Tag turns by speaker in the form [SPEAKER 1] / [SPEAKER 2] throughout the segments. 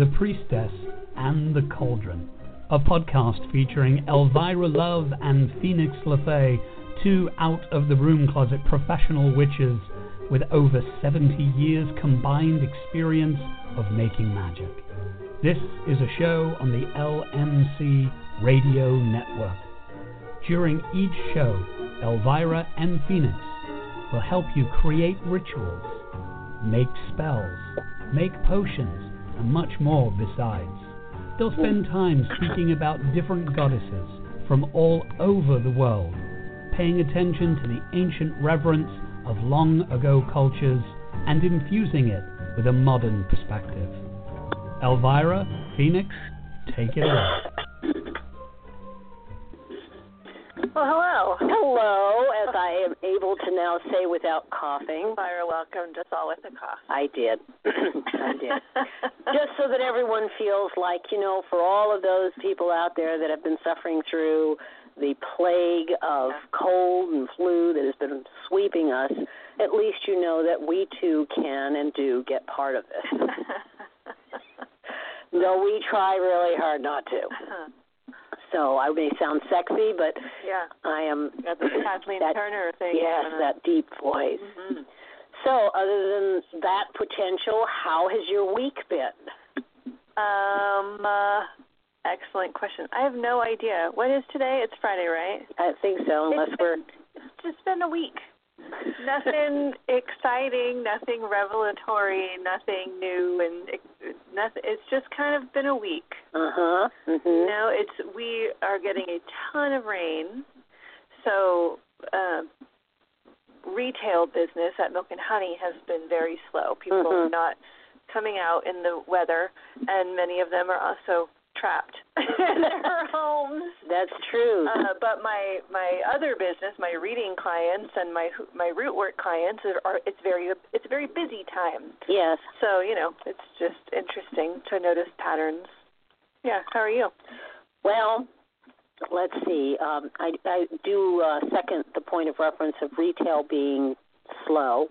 [SPEAKER 1] The Priestess and the Cauldron, a podcast featuring Elvira Love and Phoenix LeFae, two out-of-the-room closet professional witches with over 70 years combined experience of making magic. This is a show on the LMC Radio Network. During each show, Elvira and Phoenix will help you create rituals, make spells, make potions, and much more besides. They'll spend time speaking about different goddesses from all over the world, paying attention to the ancient reverence of long-ago cultures and infusing it with a modern perspective. Elvira, Phoenix, take it away.
[SPEAKER 2] Well, hello. Hello, as I am able to now say without coughing.
[SPEAKER 3] Elvira welcomed us all with a cough.
[SPEAKER 2] I did. I did. Just so that everyone feels like, for all of those people out there that have been suffering through the plague of cold and flu that has been sweeping us, at least you know that we too can and do get part of this. Though we try really hard not to. So I may sound sexy, but I am
[SPEAKER 3] got the Kathleen Turner thing.
[SPEAKER 2] Yes, that deep voice. Mm-hmm. So other than that potential, how has your week been?
[SPEAKER 3] Excellent question. I have no idea. What is today? It's Friday, right?
[SPEAKER 2] I think so,
[SPEAKER 3] It's just been a week. Nothing exciting, nothing revelatory, nothing new, and nothing. It's just kind of been a week.
[SPEAKER 2] Mm-hmm.
[SPEAKER 3] We are getting a ton of rain, so retail business at Milk and Honey has been very slow. People are not coming out in the weather, and many of them are also trapped in their homes.
[SPEAKER 2] That's true.
[SPEAKER 3] But my other business, my reading clients and my root work clients, it's a very busy time.
[SPEAKER 2] Yes.
[SPEAKER 3] So it's just interesting to notice patterns. Yeah. How are you?
[SPEAKER 2] Well, let's see. I do second the point of reference of retail being slow,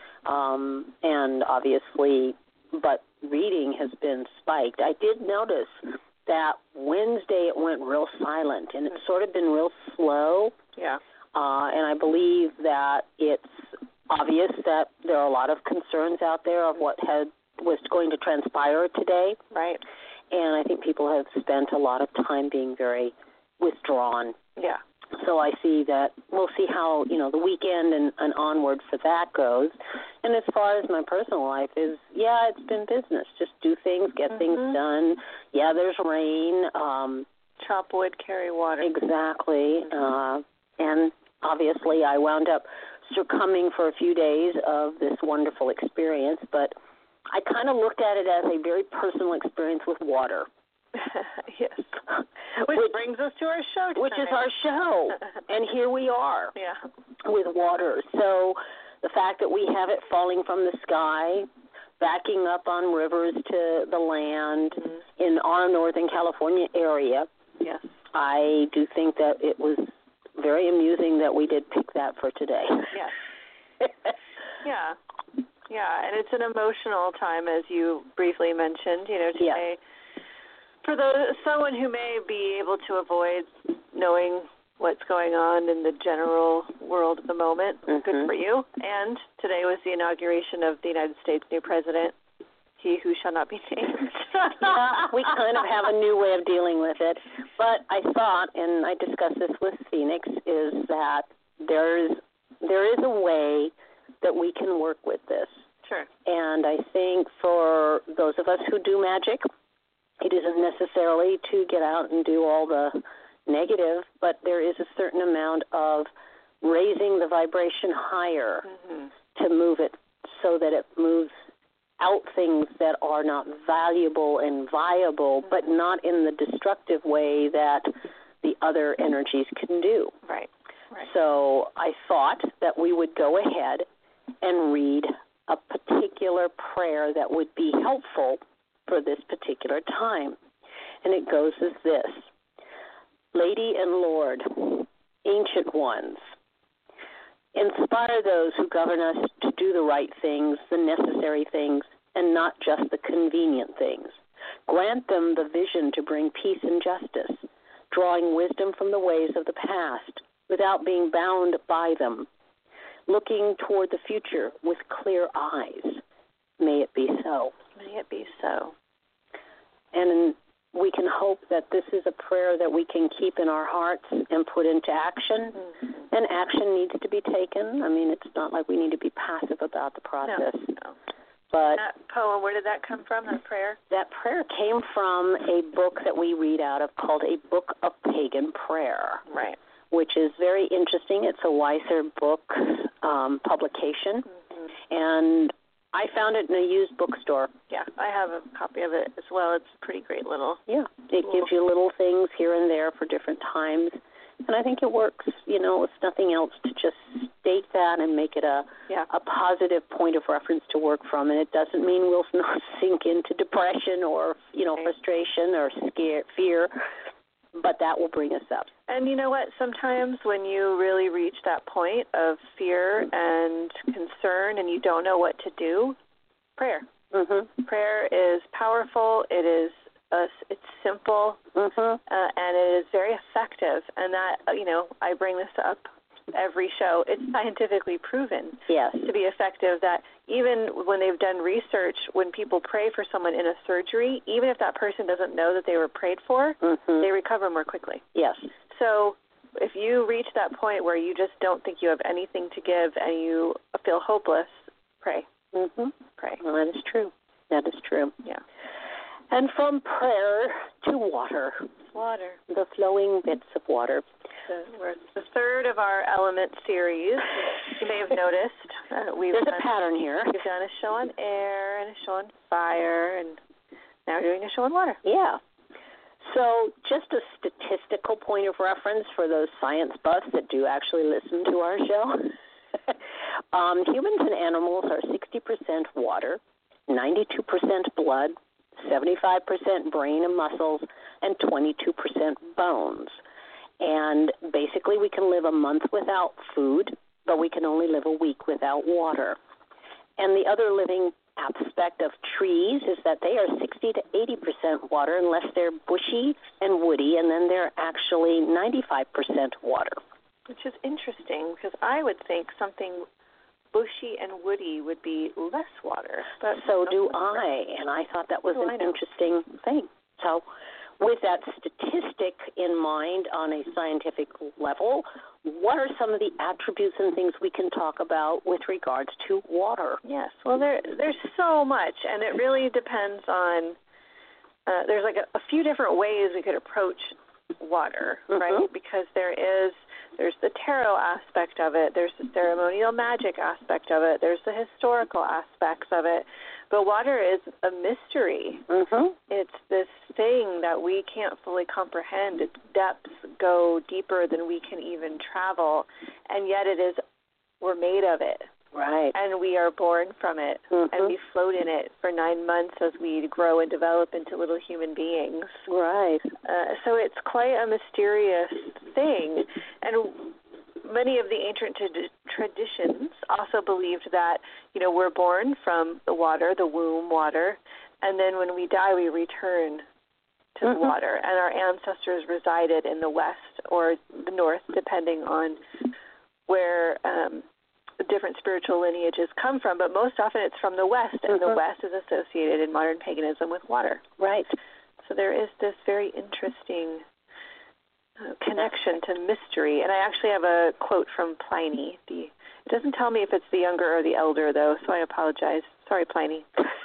[SPEAKER 2] and obviously, but reading has been spiked. I did notice that Wednesday it went real silent, and it's sort of been real slow.
[SPEAKER 3] Yeah.
[SPEAKER 2] And I believe that it's obvious that there are a lot of concerns out there of what was going to transpire today.
[SPEAKER 3] Right.
[SPEAKER 2] And I think people have spent a lot of time being very withdrawn.
[SPEAKER 3] Yeah.
[SPEAKER 2] So I see that we'll see how, the weekend and onward for that goes. And as far as my personal life is, it's been business. Just do things, get things done. Yeah, there's rain.
[SPEAKER 3] Chop wood, carry water.
[SPEAKER 2] Exactly. And obviously I wound up succumbing for a few days of this wonderful experience, but I kind of looked at it as a very personal experience with water.
[SPEAKER 3] Yes. Which brings us to our show tonight.
[SPEAKER 2] Which is our show. And here we are with water. So the fact that we have it falling from the sky, backing up on rivers to the land in our Northern California area, I do think that it was very amusing that we did pick that for today.
[SPEAKER 3] Yes. Yeah, and it's an emotional time, as you briefly mentioned, today. For someone who may be able to avoid knowing what's going on in the general world at the moment, good for you. And today was the inauguration of the United States' new president, he who shall not be named.
[SPEAKER 2] We kind of have a new way of dealing with it. But I thought, and I discussed this with Phoenix, is that there is a way that we can work with this.
[SPEAKER 3] Sure.
[SPEAKER 2] And I think for those of us who do magic, it isn't necessarily to get out and do all the negative, but there is a certain amount of raising the vibration higher to move it so that it moves out things that are not valuable and viable, but not in the destructive way that the other energies can do.
[SPEAKER 3] Right.
[SPEAKER 2] So I thought that we would go ahead and read a particular prayer that would be helpful for this particular time. And it goes as this: Lady and Lord, ancient ones, inspire those who govern us to do the right things, the necessary things, and not just the convenient things, Grant them the vision to bring peace and justice, drawing wisdom from the ways of the past without being bound by them, looking toward the future with clear eyes. May it be so.
[SPEAKER 3] May it be so.
[SPEAKER 2] And we can hope that this is a prayer that we can keep in our hearts and put into action. Mm-hmm. And action needs to be taken. I mean, it's not like we need to be passive about the process.
[SPEAKER 3] No.
[SPEAKER 2] But
[SPEAKER 3] that poem, where did that come from, that prayer?
[SPEAKER 2] That prayer came from a book that we read out of called A Book of Pagan Prayer.
[SPEAKER 3] Right.
[SPEAKER 2] Which is very interesting. It's a Weiser Books publication. Mm-hmm. And I found it in a used bookstore.
[SPEAKER 3] Yeah, I have a copy of it as well. It's a pretty great little.
[SPEAKER 2] Yeah, it gives you little things here and there for different times. And I think it works, if nothing else, to just state that and make it a positive point of reference to work from. And it doesn't mean we'll not sink into depression or, frustration or fear, but that will bring us up.
[SPEAKER 3] And you know what? Sometimes when you really reach that point of fear and concern and you don't know what to do, prayer. Mm-hmm. Prayer is powerful. It's simple, mm-hmm. And it is very effective. And that, I bring this up every show. It's scientifically proven to be effective, that even when they've done research, when people pray for someone in a surgery, even if that person doesn't know that they were prayed for, mm-hmm. they recover more quickly.
[SPEAKER 2] Yes.
[SPEAKER 3] So if you reach that point where you just don't think you have anything to give and you feel hopeless, pray.
[SPEAKER 2] Mm-hmm.
[SPEAKER 3] Pray.
[SPEAKER 2] Well, that is true. That is true.
[SPEAKER 3] Yeah.
[SPEAKER 2] And from prayer to water.
[SPEAKER 3] Water.
[SPEAKER 2] The flowing bits of water.
[SPEAKER 3] We're the third of our element series. You may have noticed.
[SPEAKER 2] There's a pattern here.
[SPEAKER 3] We've done a show on air and a show on fire, and now we're doing a show on water.
[SPEAKER 2] Yeah. So just a statistical point of reference for those science buffs that do actually listen to our show. Humans and animals are 60% water, 92% blood, 75% brain and muscles, and 22% bones. And basically we can live a month without food, but we can only live a week without water. And the other living aspect of trees is that they are 60 to 80% water unless they're bushy and woody, and then they're actually 95% water.
[SPEAKER 3] Which is interesting, because I would think something bushy and woody would be less water. But
[SPEAKER 2] so do I, and I thought that was an interesting thing. So with that statistic in mind on a scientific level, what are some of the attributes and things we can talk about with regards to water?
[SPEAKER 3] Yes, well, there's so much, and it really depends on, there's like a few different ways we could approach water, mm-hmm. right? Because there's the tarot aspect of it, there's the ceremonial magic aspect of it, there's the historical aspects of it, but water is a mystery.
[SPEAKER 2] Mm-hmm.
[SPEAKER 3] It's this thing that we can't fully comprehend. Its depths go deeper than we can even travel, and yet we're made of it.
[SPEAKER 2] Right.
[SPEAKER 3] And we are born from it, mm-hmm. and we float in it for 9 months as we grow and develop into little human beings.
[SPEAKER 2] Right.
[SPEAKER 3] So it's quite a mysterious thing. And many of the ancient traditions also believed that, we're born from the water, the womb water, and then when we die, we return to mm-hmm. the water. And our ancestors resided in the west or the north, depending on where different spiritual lineages come from, but most often it's from the West, and
[SPEAKER 2] mm-hmm.
[SPEAKER 3] the West is associated in modern paganism with water.
[SPEAKER 2] Right.
[SPEAKER 3] So there is this very interesting connection to mystery, and I actually have a quote from Pliny. It doesn't tell me if it's the younger or the elder, though, so I apologize. Sorry, Pliny.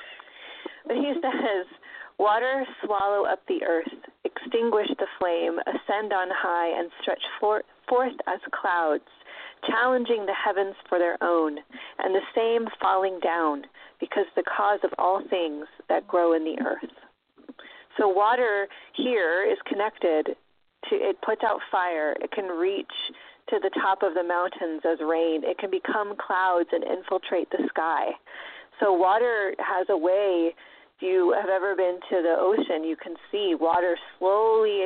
[SPEAKER 3] But he says, "Water swallow up the earth, extinguish the flame, ascend on high, and stretch forth as clouds, challenging the heavens for their own, and the same falling down, because the cause of all things that grow in the earth." So water here is connected to, it puts out fire, it can reach to the top of the mountains as rain, it can become clouds and infiltrate the sky. So water has a way, if you have ever been to the ocean, you can see water slowly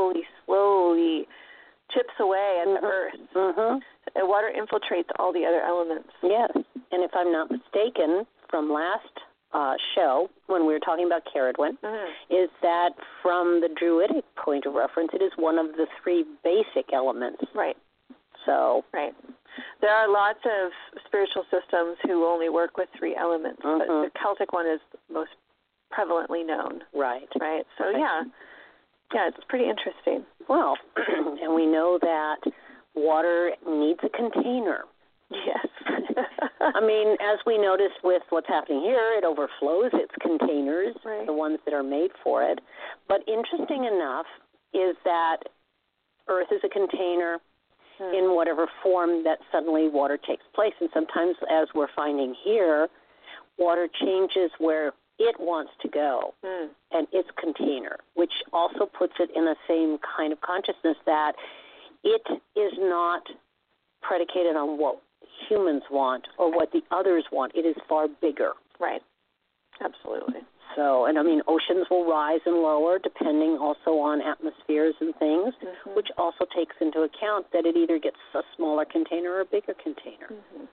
[SPEAKER 3] chips away at
[SPEAKER 2] mm-hmm.
[SPEAKER 3] the earth.
[SPEAKER 2] Mm-hmm.
[SPEAKER 3] And water infiltrates all the other elements.
[SPEAKER 2] Yes, and if I'm not mistaken, from last show when we were talking about Ceridwen, is that from the Druidic point of reference, it is one of the 3 basic elements.
[SPEAKER 3] Right.
[SPEAKER 2] So.
[SPEAKER 3] Right. There are lots of spiritual systems who only work with 3 elements, but the Celtic one is most prevalently known.
[SPEAKER 2] Right.
[SPEAKER 3] Right. So, yeah, it's pretty interesting.
[SPEAKER 2] Well, and we know that water needs a container.
[SPEAKER 3] Yes.
[SPEAKER 2] I mean, as we noticed with what's happening here, it overflows its containers, the ones that are made for it. But interesting enough is that Earth is a container in whatever form that suddenly water takes place. And sometimes, as we're finding here, water changes where it wants to go and its container, which also puts it in the same kind of consciousness that it is not predicated on what humans want or what the others want. It is far bigger.
[SPEAKER 3] Right. Absolutely.
[SPEAKER 2] So, and I mean, oceans will rise and lower depending also on atmospheres and things, which also takes into account that it either gets a smaller container or a bigger container.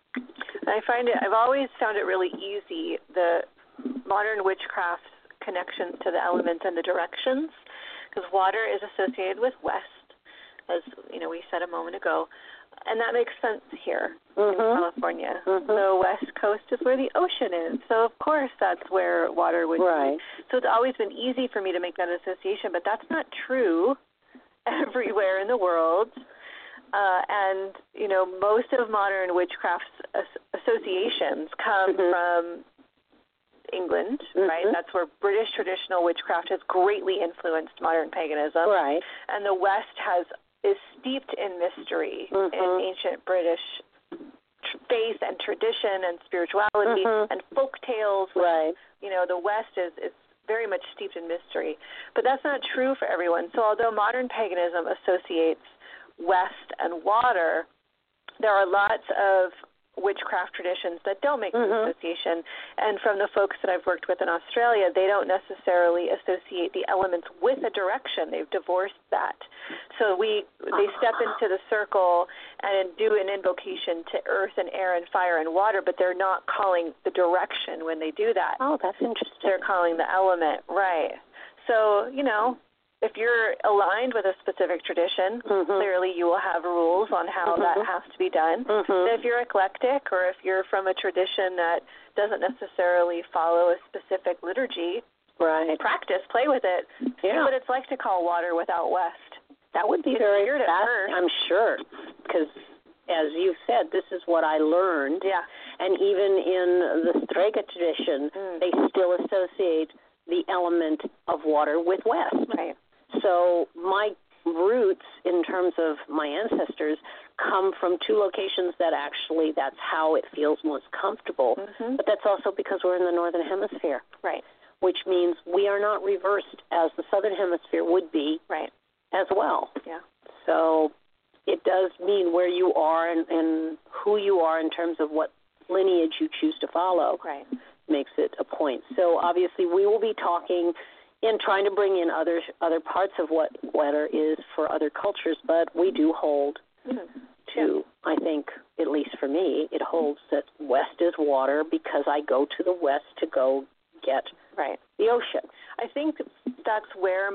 [SPEAKER 3] I've always found it really easy, the modern witchcraft's connections to the elements and the directions, because water is associated with west, as we said a moment ago. And that makes sense here in California. The West Coast is where the ocean is. So, of course, that's where water would be. So it's always been easy for me to make that association, but that's not true everywhere in the world. And, most of modern witchcraft's associations come from England, right? That's where British traditional witchcraft has greatly influenced modern paganism.
[SPEAKER 2] Right.
[SPEAKER 3] And the West is steeped in mystery in ancient British faith and tradition and spirituality and folk tales.
[SPEAKER 2] Right.
[SPEAKER 3] The West is very much steeped in mystery. But that's not true for everyone. So although modern paganism associates West and water, there are lots of witchcraft traditions that don't make the association. And from the folks that I've worked with in Australia, they don't necessarily associate the elements with a direction. They've divorced that. So they step into the circle and do an invocation to earth and air and fire and water, but they're not calling the direction when they do that.
[SPEAKER 2] Oh, that's interesting.
[SPEAKER 3] They're calling the element, right. So, if you're aligned with a specific tradition, clearly you will have rules on how that has to be done. If you're eclectic or if you're from a tradition that doesn't necessarily follow a specific liturgy, practice, play with it, see what it's like to call water without West.
[SPEAKER 2] That would be very weird at first. I'm sure, because as you said, this is what I learned.
[SPEAKER 3] Yeah.
[SPEAKER 2] And even in the Strega tradition, they still associate the element of water with West.
[SPEAKER 3] Right.
[SPEAKER 2] So my roots in terms of my ancestors come from 2 locations that actually that's how it feels most comfortable. But that's also because we're in the Northern Hemisphere.
[SPEAKER 3] Right.
[SPEAKER 2] Which means we are not reversed as the Southern Hemisphere would be as well.
[SPEAKER 3] Yeah.
[SPEAKER 2] So it does mean where you are and who you are in terms of what lineage you choose to follow makes it a point. So obviously we will be talking in trying to bring in other parts of what water is for other cultures, but we do hold to, I think, at least for me, it holds that West is water because I go to the West to go get the ocean.
[SPEAKER 3] I think that's where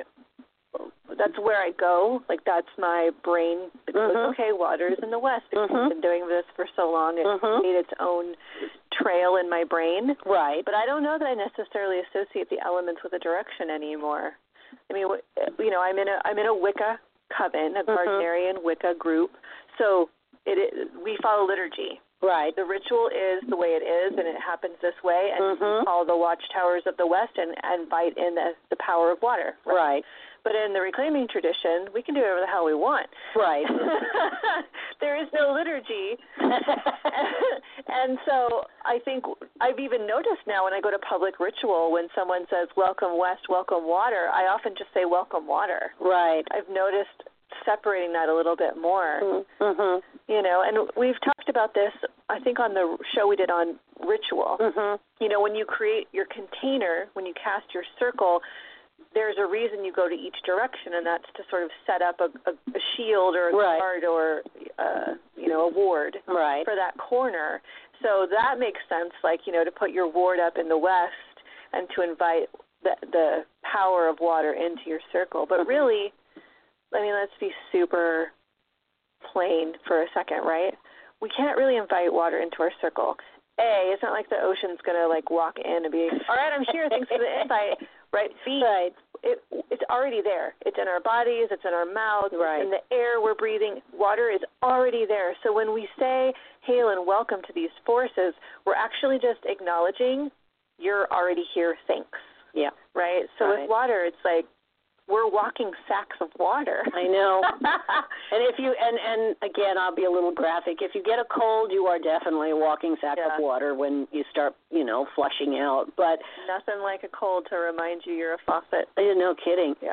[SPEAKER 3] I go. Like, that's my brain. Because, okay, water is in the West. Because I've been doing this for so long. It's made its own trail in my brain.
[SPEAKER 2] Right.
[SPEAKER 3] But I don't know that I necessarily associate the elements with a direction anymore. I mean, I'm in a Wicca coven, a Gardnerian Wicca group. So we follow liturgy.
[SPEAKER 2] Right.
[SPEAKER 3] The ritual is the way it is, and it happens this way, and we follow the watchtowers of the West and invite in the power of water.
[SPEAKER 2] Right.
[SPEAKER 3] But in the reclaiming tradition, we can do whatever the hell we want.
[SPEAKER 2] Right.
[SPEAKER 3] There is no liturgy. And so I think I've even noticed now when I go to public ritual, when someone says, welcome West, welcome water, I often just say, welcome water.
[SPEAKER 2] Right.
[SPEAKER 3] I've noticed separating that a little bit more. And we've talked about this, I think, on the show we did on ritual. When you create your container, when you cast your circle, there's a reason you go to each direction, and that's to sort of set up a shield or a guard or, a ward for that corner. So that makes sense, like, to put your ward up in the west and to invite the power of water into your circle. But really, let's be super plain for a second, right? We can't really invite water into our circle. A, it's not like the ocean's going to, walk in and be, all right, I'm here, thanks for the invite, right? B,
[SPEAKER 2] right.
[SPEAKER 3] It's already there. It's in our bodies. It's in our mouths.
[SPEAKER 2] Right.
[SPEAKER 3] It's in the air we're breathing. Water is already there. So when we say, hail and welcome to these forces, we're actually just acknowledging you're already here, thanks.
[SPEAKER 2] Yeah.
[SPEAKER 3] Right? So with water, it's like we're walking sacks of water.
[SPEAKER 2] I know. And and again, I'll be a little graphic. If you get a cold, you are definitely a walking sack of water when you start, flushing out. But
[SPEAKER 3] nothing like a cold to remind you you're a faucet.
[SPEAKER 2] No kidding.
[SPEAKER 3] Yeah.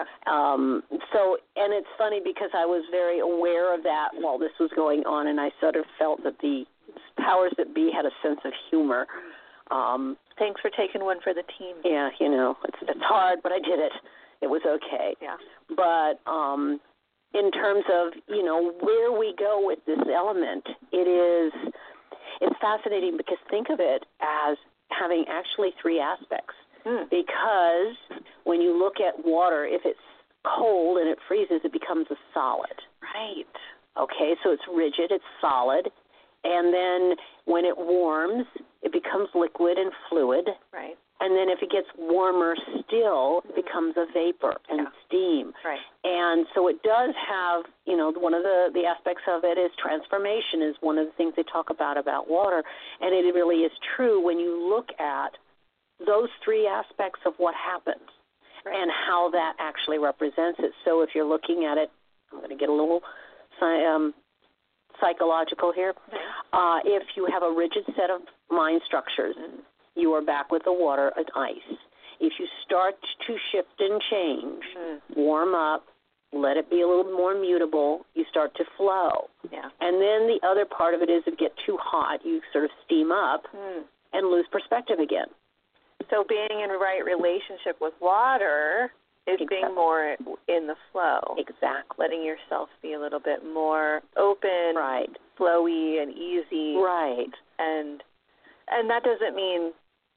[SPEAKER 2] And it's funny because I was very aware of that while this was going on, and I sort of felt that the powers that be had a sense of humor.
[SPEAKER 3] Thanks for taking one for the team.
[SPEAKER 2] Yeah, it's hard, but I did it. It was okay.
[SPEAKER 3] Yeah.
[SPEAKER 2] But in terms of, where we go with this element, it's fascinating because think of it as having actually three aspects. Because when you look at water, if it's cold and it freezes, it becomes a solid.
[SPEAKER 3] Right.
[SPEAKER 2] Okay, so it's rigid, it's solid. And then when it warms, it becomes liquid and fluid.
[SPEAKER 3] Right.
[SPEAKER 2] And then if it gets warmer still, it becomes a vapor and steam.
[SPEAKER 3] Right.
[SPEAKER 2] And so it does have, one of the aspects of it is transformation is one of the things they talk about water. And it really is true when you look at those three aspects of what happens and how that actually represents it. So if you're looking at it, I'm going to get a little psychological here. If you have a rigid set of mind structures, you are back with the water and ice. If you start to shift and change, warm up, let it be a little more mutable, you start to flow.
[SPEAKER 3] Yeah.
[SPEAKER 2] And then the other part of it is if you get too hot, you sort of steam up and lose perspective again.
[SPEAKER 3] So being in the right relationship with water is being more in the flow.
[SPEAKER 2] Exactly.
[SPEAKER 3] Letting yourself be a little bit more open, flowy and easy.
[SPEAKER 2] Right.
[SPEAKER 3] And that doesn't mean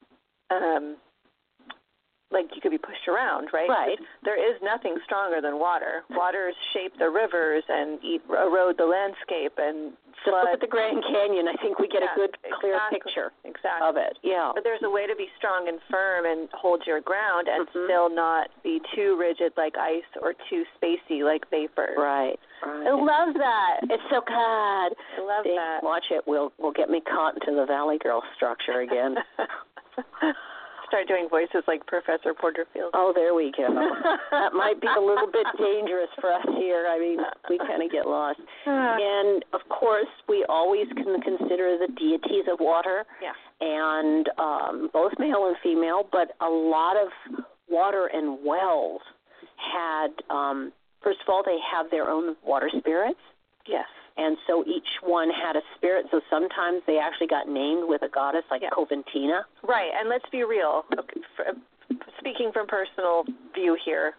[SPEAKER 3] you could be pushed around, right?
[SPEAKER 2] Right.
[SPEAKER 3] There is nothing stronger than water. Waters shape the rivers and erode the landscape and flood.
[SPEAKER 2] Look at the Grand Canyon. I think we get a good, clear picture of it. Yeah.
[SPEAKER 3] But there's a way to be strong and firm and hold your ground and still not be too rigid like ice or too spacey like vapor.
[SPEAKER 2] Right.
[SPEAKER 3] I love that.
[SPEAKER 2] It's so good.
[SPEAKER 3] I love that.
[SPEAKER 2] Watch it. Will get me caught into the Valley Girl structure again.
[SPEAKER 3] Start doing voices like Professor Porterfield.
[SPEAKER 2] Oh, there we go. That might be a little bit dangerous for us here. I mean, we kind of get lost. And, of course, we always can consider the deities of water.
[SPEAKER 3] Yeah.
[SPEAKER 2] And both male and female, but a lot of water and wells had, first of all, they have their own water spirits.
[SPEAKER 3] Yes.
[SPEAKER 2] And so each one had a spirit. So sometimes they actually got named with a goddess like Coventina.
[SPEAKER 3] Right. And let's be real. Speaking from personal view here,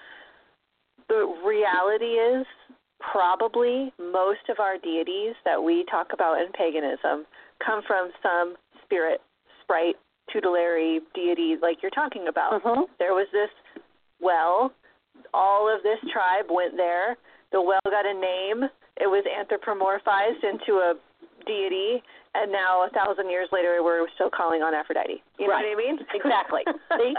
[SPEAKER 3] the reality is probably most of our deities that we talk about in paganism come from some spirit, sprite, tutelary deity like you're talking about. There was this well. All of this tribe went there. The well got a name. It was anthropomorphized into a deity, and now 1,000 years later, we're still calling on Aphrodite. You know what I mean?
[SPEAKER 2] Exactly. See?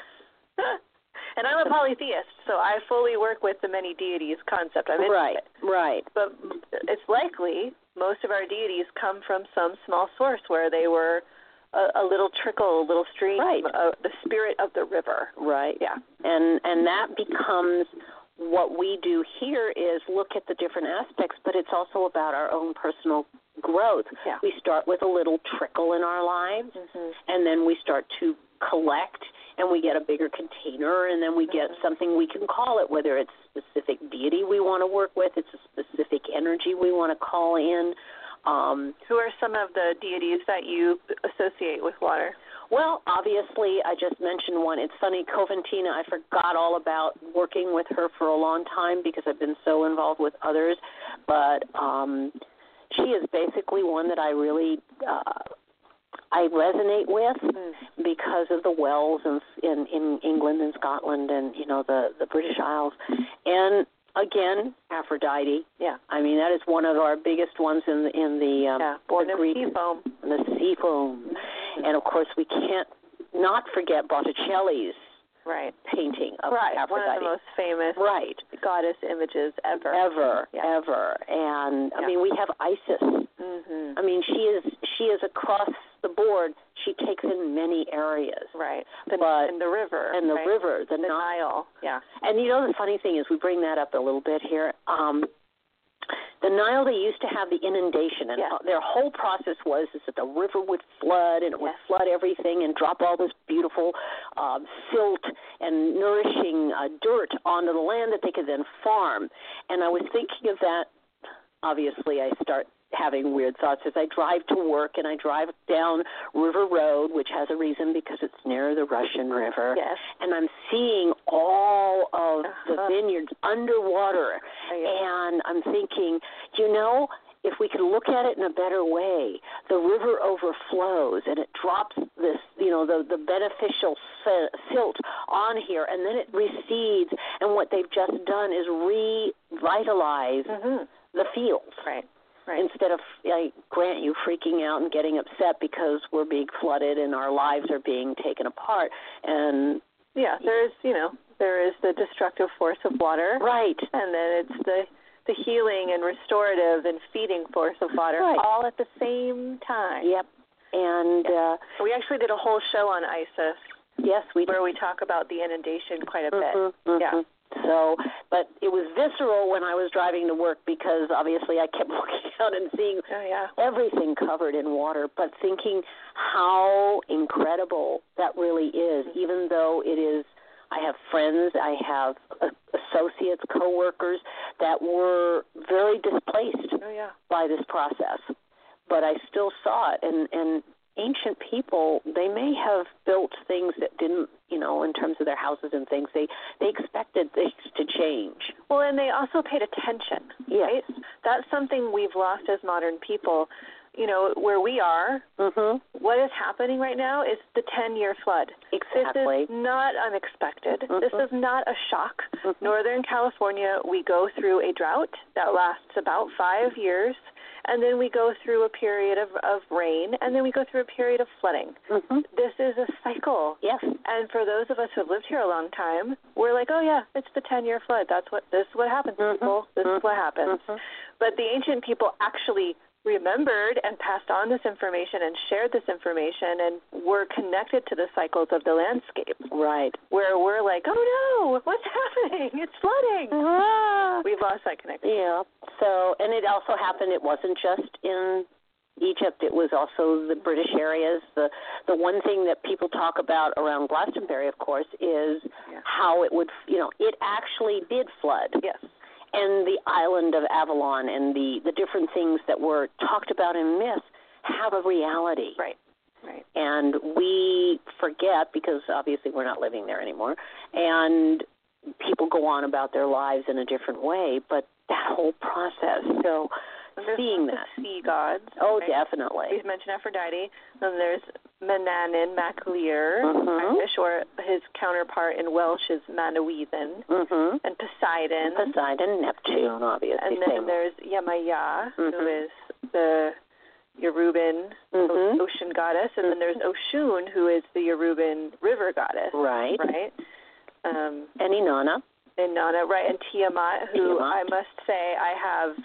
[SPEAKER 3] And I'm a polytheist, so I fully work with the many deities concept. I'm into it.
[SPEAKER 2] Right.
[SPEAKER 3] But it's likely most of our deities come from some small source where they were a little trickle, a little stream, the spirit of the river.
[SPEAKER 2] Right.
[SPEAKER 3] Yeah.
[SPEAKER 2] And that becomes what we do here is look at the different aspects, but it's also about our own personal growth.
[SPEAKER 3] Yeah.
[SPEAKER 2] We start with a little trickle in our lives, and then we start to collect, and we get a bigger container, and then we get something we can call it, whether it's a specific deity we want to work with, it's a specific energy we want to call in.
[SPEAKER 3] Who are some of the deities that you associate with water?
[SPEAKER 2] Well, obviously, I just mentioned one. It's funny, Coventina, I forgot all about working with her for a long time because I've been so involved with others. But she is basically one that I really I resonate with because of the wells in England and Scotland and, the British Isles. And again, Aphrodite.
[SPEAKER 3] Yeah.
[SPEAKER 2] I mean, that is one of our biggest ones in the
[SPEAKER 3] born of
[SPEAKER 2] Greek
[SPEAKER 3] sea foam.
[SPEAKER 2] The sea foam. And of course, we can't not forget Botticelli's painting of Aphrodite.
[SPEAKER 3] One of the most famous goddess images ever.
[SPEAKER 2] Ever. And I mean, we have Isis. I mean, she is across the board. She takes in many areas.
[SPEAKER 3] Right. And the river.
[SPEAKER 2] And the river, the
[SPEAKER 3] Nile. Yeah.
[SPEAKER 2] And the funny thing is, we bring that up a little bit here. The Nile, they used to have the inundation, and their whole process was is that the river would flood, and it would flood everything and drop all this beautiful silt and nourishing dirt onto the land that they could then farm. And I was thinking of that. Obviously, I start having weird thoughts as I drive to work, and I drive down River Road, which has a reason because it's near the Russian River.
[SPEAKER 3] Yes.
[SPEAKER 2] And I'm seeing all of the vineyards underwater. And I'm thinking, if we could look at it in a better way, the river overflows and it drops this, the beneficial silt on here, and then it recedes. And what they've just done is revitalize the fields.
[SPEAKER 3] Right.
[SPEAKER 2] Instead of, I grant you, freaking out and getting upset because we're being flooded and our lives are being taken apart. And
[SPEAKER 3] there is the destructive force of water.
[SPEAKER 2] Right.
[SPEAKER 3] And then it's the healing and restorative and feeding force of water all at the same time.
[SPEAKER 2] Yep. And
[SPEAKER 3] we actually did a whole show on Isis.
[SPEAKER 2] Yes, we did.
[SPEAKER 3] Where we talk about the inundation quite a bit. Yeah.
[SPEAKER 2] So, but it was visceral when I was driving to work because obviously I kept looking out and seeing everything covered in water, but thinking how incredible that really is, even though it is. I have friends, I have associates, coworkers that were very displaced by this process, but I still saw it. And ancient people, they may have built things that didn't, in terms of their houses and things, they expected things to change.
[SPEAKER 3] Well, and they also paid attention, right? That's something we've lost as modern people. Where we are, what is happening right now is the 10-year flood.
[SPEAKER 2] Exactly.
[SPEAKER 3] This is not unexpected. This is not a shock. Northern California, we go through a drought that lasts about 5 years. And then we go through a period of rain, and then we go through a period of flooding. This is a cycle.
[SPEAKER 2] Yes.
[SPEAKER 3] And for those of us who have lived here a long time, we're like, it's the 10-year flood. This is what happens, people. This is what happens. But the ancient people actually remembered and passed on this information and shared this information and were connected to the cycles of the landscape.
[SPEAKER 2] Right.
[SPEAKER 3] Where we're like, oh no, what's happening? It's flooding. We've lost that connection.
[SPEAKER 2] Yeah. So, and it also happened, it wasn't just in Egypt, it was also the British areas. The one thing that people talk about around Glastonbury, of course, is how it would, it actually did flood.
[SPEAKER 3] Yes.
[SPEAKER 2] And the island of Avalon and the different things that were talked about in myth have a reality.
[SPEAKER 3] Right.
[SPEAKER 2] And we forget because obviously we're not living there anymore. And people go on about their lives in a different way. But that whole process, so seeing that.
[SPEAKER 3] Sea gods.
[SPEAKER 2] Oh, definitely.
[SPEAKER 3] We've mentioned Aphrodite. Then there's Manannan, Maclear, or his counterpart in Welsh is Manawydan, and Poseidon.
[SPEAKER 2] Neptune, obviously.
[SPEAKER 3] And then there's Yemaya, who is the Yoruban ocean goddess, and then there's Oshun, who is the Yoruban river goddess.
[SPEAKER 2] Right.
[SPEAKER 3] And
[SPEAKER 2] Inanna.
[SPEAKER 3] Right, and Tiamat, who I must say I have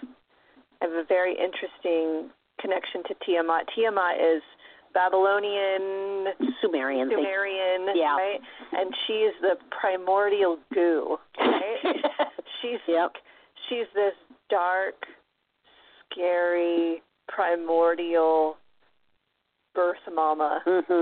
[SPEAKER 3] a very interesting connection to Tiamat. Tiamat is Babylonian,
[SPEAKER 2] Sumerian,
[SPEAKER 3] right? And she's the primordial goo, right? She's this dark, scary, primordial birth mama.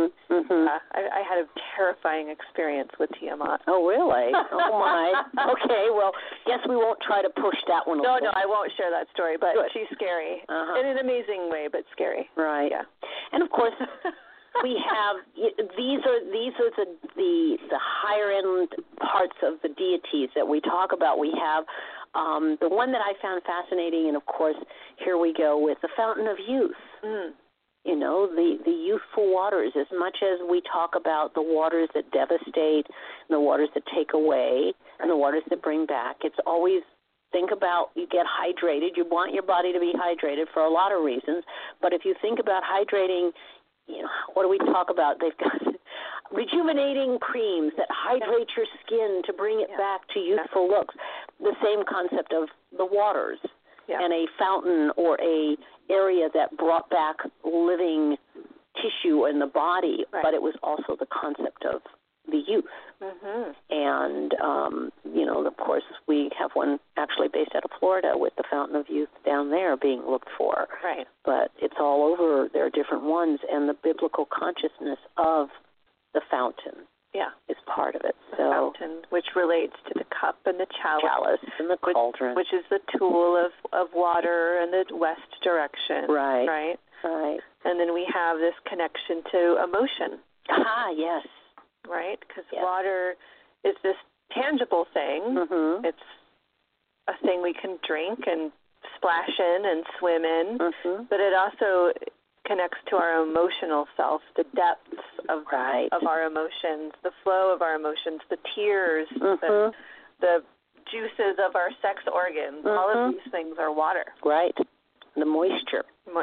[SPEAKER 3] I had a terrifying experience with Tiamat.
[SPEAKER 2] Oh, really? Oh, my. Okay, well, guess we won't try to push that one.
[SPEAKER 3] No, I won't share that story, but she's scary in an amazing way, but scary.
[SPEAKER 2] Right.
[SPEAKER 3] Yeah.
[SPEAKER 2] And, of course, we have these are the higher end parts of the deities that we talk about. We have the one that I found fascinating, and, of course, here we go with the Fountain of Youth. the youthful waters, as much as we talk about the waters that devastate, and the waters that take away, and the waters that bring back, it's always think about, you get hydrated. You want your body to be hydrated for a lot of reasons, but if you think about hydrating, what do we talk about? They've got rejuvenating creams that hydrate your skin to bring it back to youthful looks. The same concept of the waters and a fountain or a area that brought back living tissue in the body, but it was also the concept of the youth. And, of course, we have one actually based out of Florida with the Fountain of Youth down there being looked for.
[SPEAKER 3] Right.
[SPEAKER 2] But it's all over. There are different ones, and the biblical consciousness of the fountain is part of it.
[SPEAKER 3] The fountain, which relates to the cup and the chalice
[SPEAKER 2] and the cauldron.
[SPEAKER 3] Which is the tool of water in the west direction.
[SPEAKER 2] Right.
[SPEAKER 3] And then we have this connection to emotion.
[SPEAKER 2] Yes.
[SPEAKER 3] Right? Because water is this tangible thing. It's a thing we can drink and splash in and swim in, but it also connects to our emotional self, the depths of our emotions, the flow of our emotions, the tears, the juices of our sex organs. All of these things are water.
[SPEAKER 2] Right. The moisture.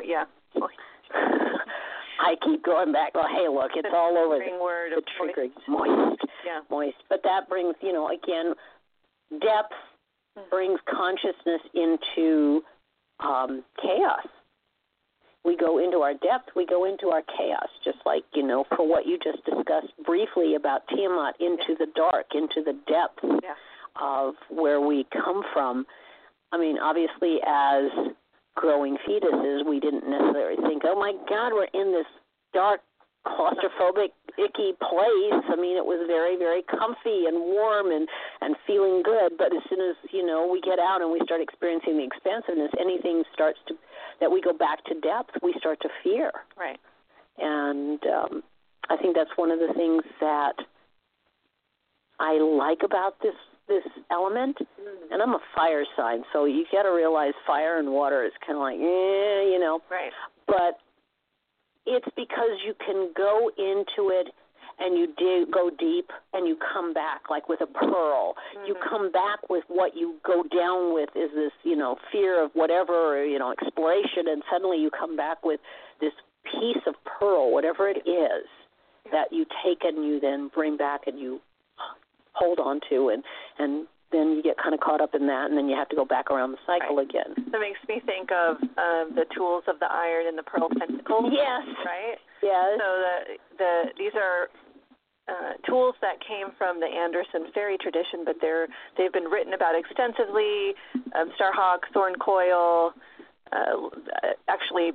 [SPEAKER 2] I keep going back. Oh, hey, look, it's all over.
[SPEAKER 3] The word of
[SPEAKER 2] triggering. Moist. Moist. But that brings, again, depth brings consciousness into chaos. We go into our depth, we go into our chaos, just like, for what you just discussed briefly about Tiamat, into the dark, into the depth of where we come from. I mean, obviously, as growing fetuses, we didn't necessarily think, oh, my God, we're in this dark, claustrophobic, icky place. I mean, it was very, very comfy and warm and feeling good. But as soon as, we get out and we start experiencing the expansiveness, anything starts to, that we go back to depth, we start to fear.
[SPEAKER 3] Right.
[SPEAKER 2] And I think that's one of the things that I like about this element. And I'm a fire sign, so you got to realize fire and water is kind of like,
[SPEAKER 3] Right.
[SPEAKER 2] But it's because you can go into it and you go deep and you come back like with a pearl. You come back with what you go down with is this, fear of whatever, exploration, and suddenly you come back with this piece of pearl, whatever it is, that you take and you then bring back and you hold on to, and then you get kind of caught up in that, and then you have to go back around the cycle again.
[SPEAKER 3] That makes me think of the tools of the iron and the pearl pentacles.
[SPEAKER 2] Yes.
[SPEAKER 3] Right?
[SPEAKER 2] Yes.
[SPEAKER 3] So these are tools that came from the Anderson fairy tradition, but they've been written about extensively. Starhawk, Thorncoil, actually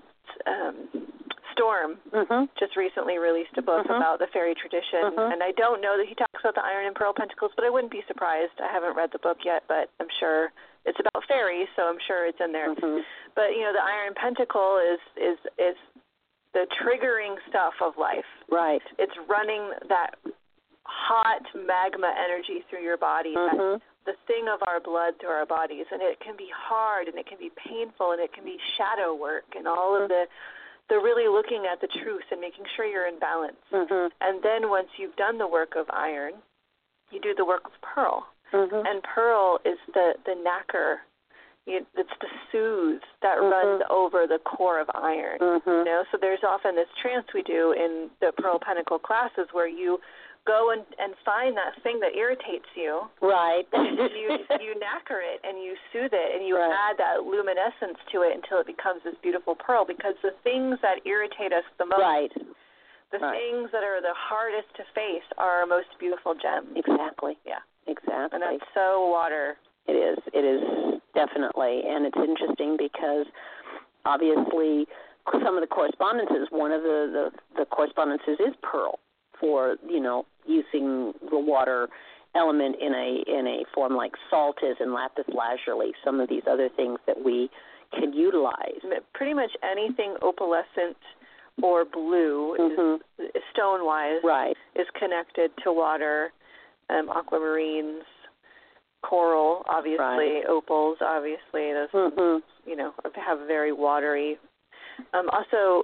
[SPEAKER 3] Storm just recently released a book about the fairy tradition, and I don't know that he talks about the iron and pearl pentacles, but I wouldn't be surprised. I haven't read the book yet, but I'm sure it's about fairies, so I'm sure it's in there. But the iron pentacle is the triggering stuff of life.
[SPEAKER 2] Right.
[SPEAKER 3] It's running that hot magma energy through your body, the thing of our blood through our bodies, and it can be hard, and it can be painful, and it can be shadow work, and all of the really looking at the truth and making sure you're in balance. And then once you've done the work of iron, you do the work of pearl. And pearl is the nacre. It's the soothe that runs over the core of iron. So there's often this trance we do in the Pearl Pentacle classes where you go and find that thing that irritates you.
[SPEAKER 2] Right.
[SPEAKER 3] you nacre it and you soothe it and you add that luminescence to it until it becomes this beautiful pearl, because the things that irritate us the most, the things that are the hardest to face are our most beautiful gems.
[SPEAKER 2] Exactly.
[SPEAKER 3] Yeah.
[SPEAKER 2] Exactly.
[SPEAKER 3] And that's so water.
[SPEAKER 2] It is. It is definitely. And it's interesting because obviously some of the correspondences, one of the correspondences is pearl, for, using the water element in a form like salt is in lapis lazuli, some of these other things that we can utilize.
[SPEAKER 3] Pretty much anything opalescent or blue, is stone-wise, is connected to water. Aquamarines, coral, obviously, opals, obviously, those, have very watery. Also,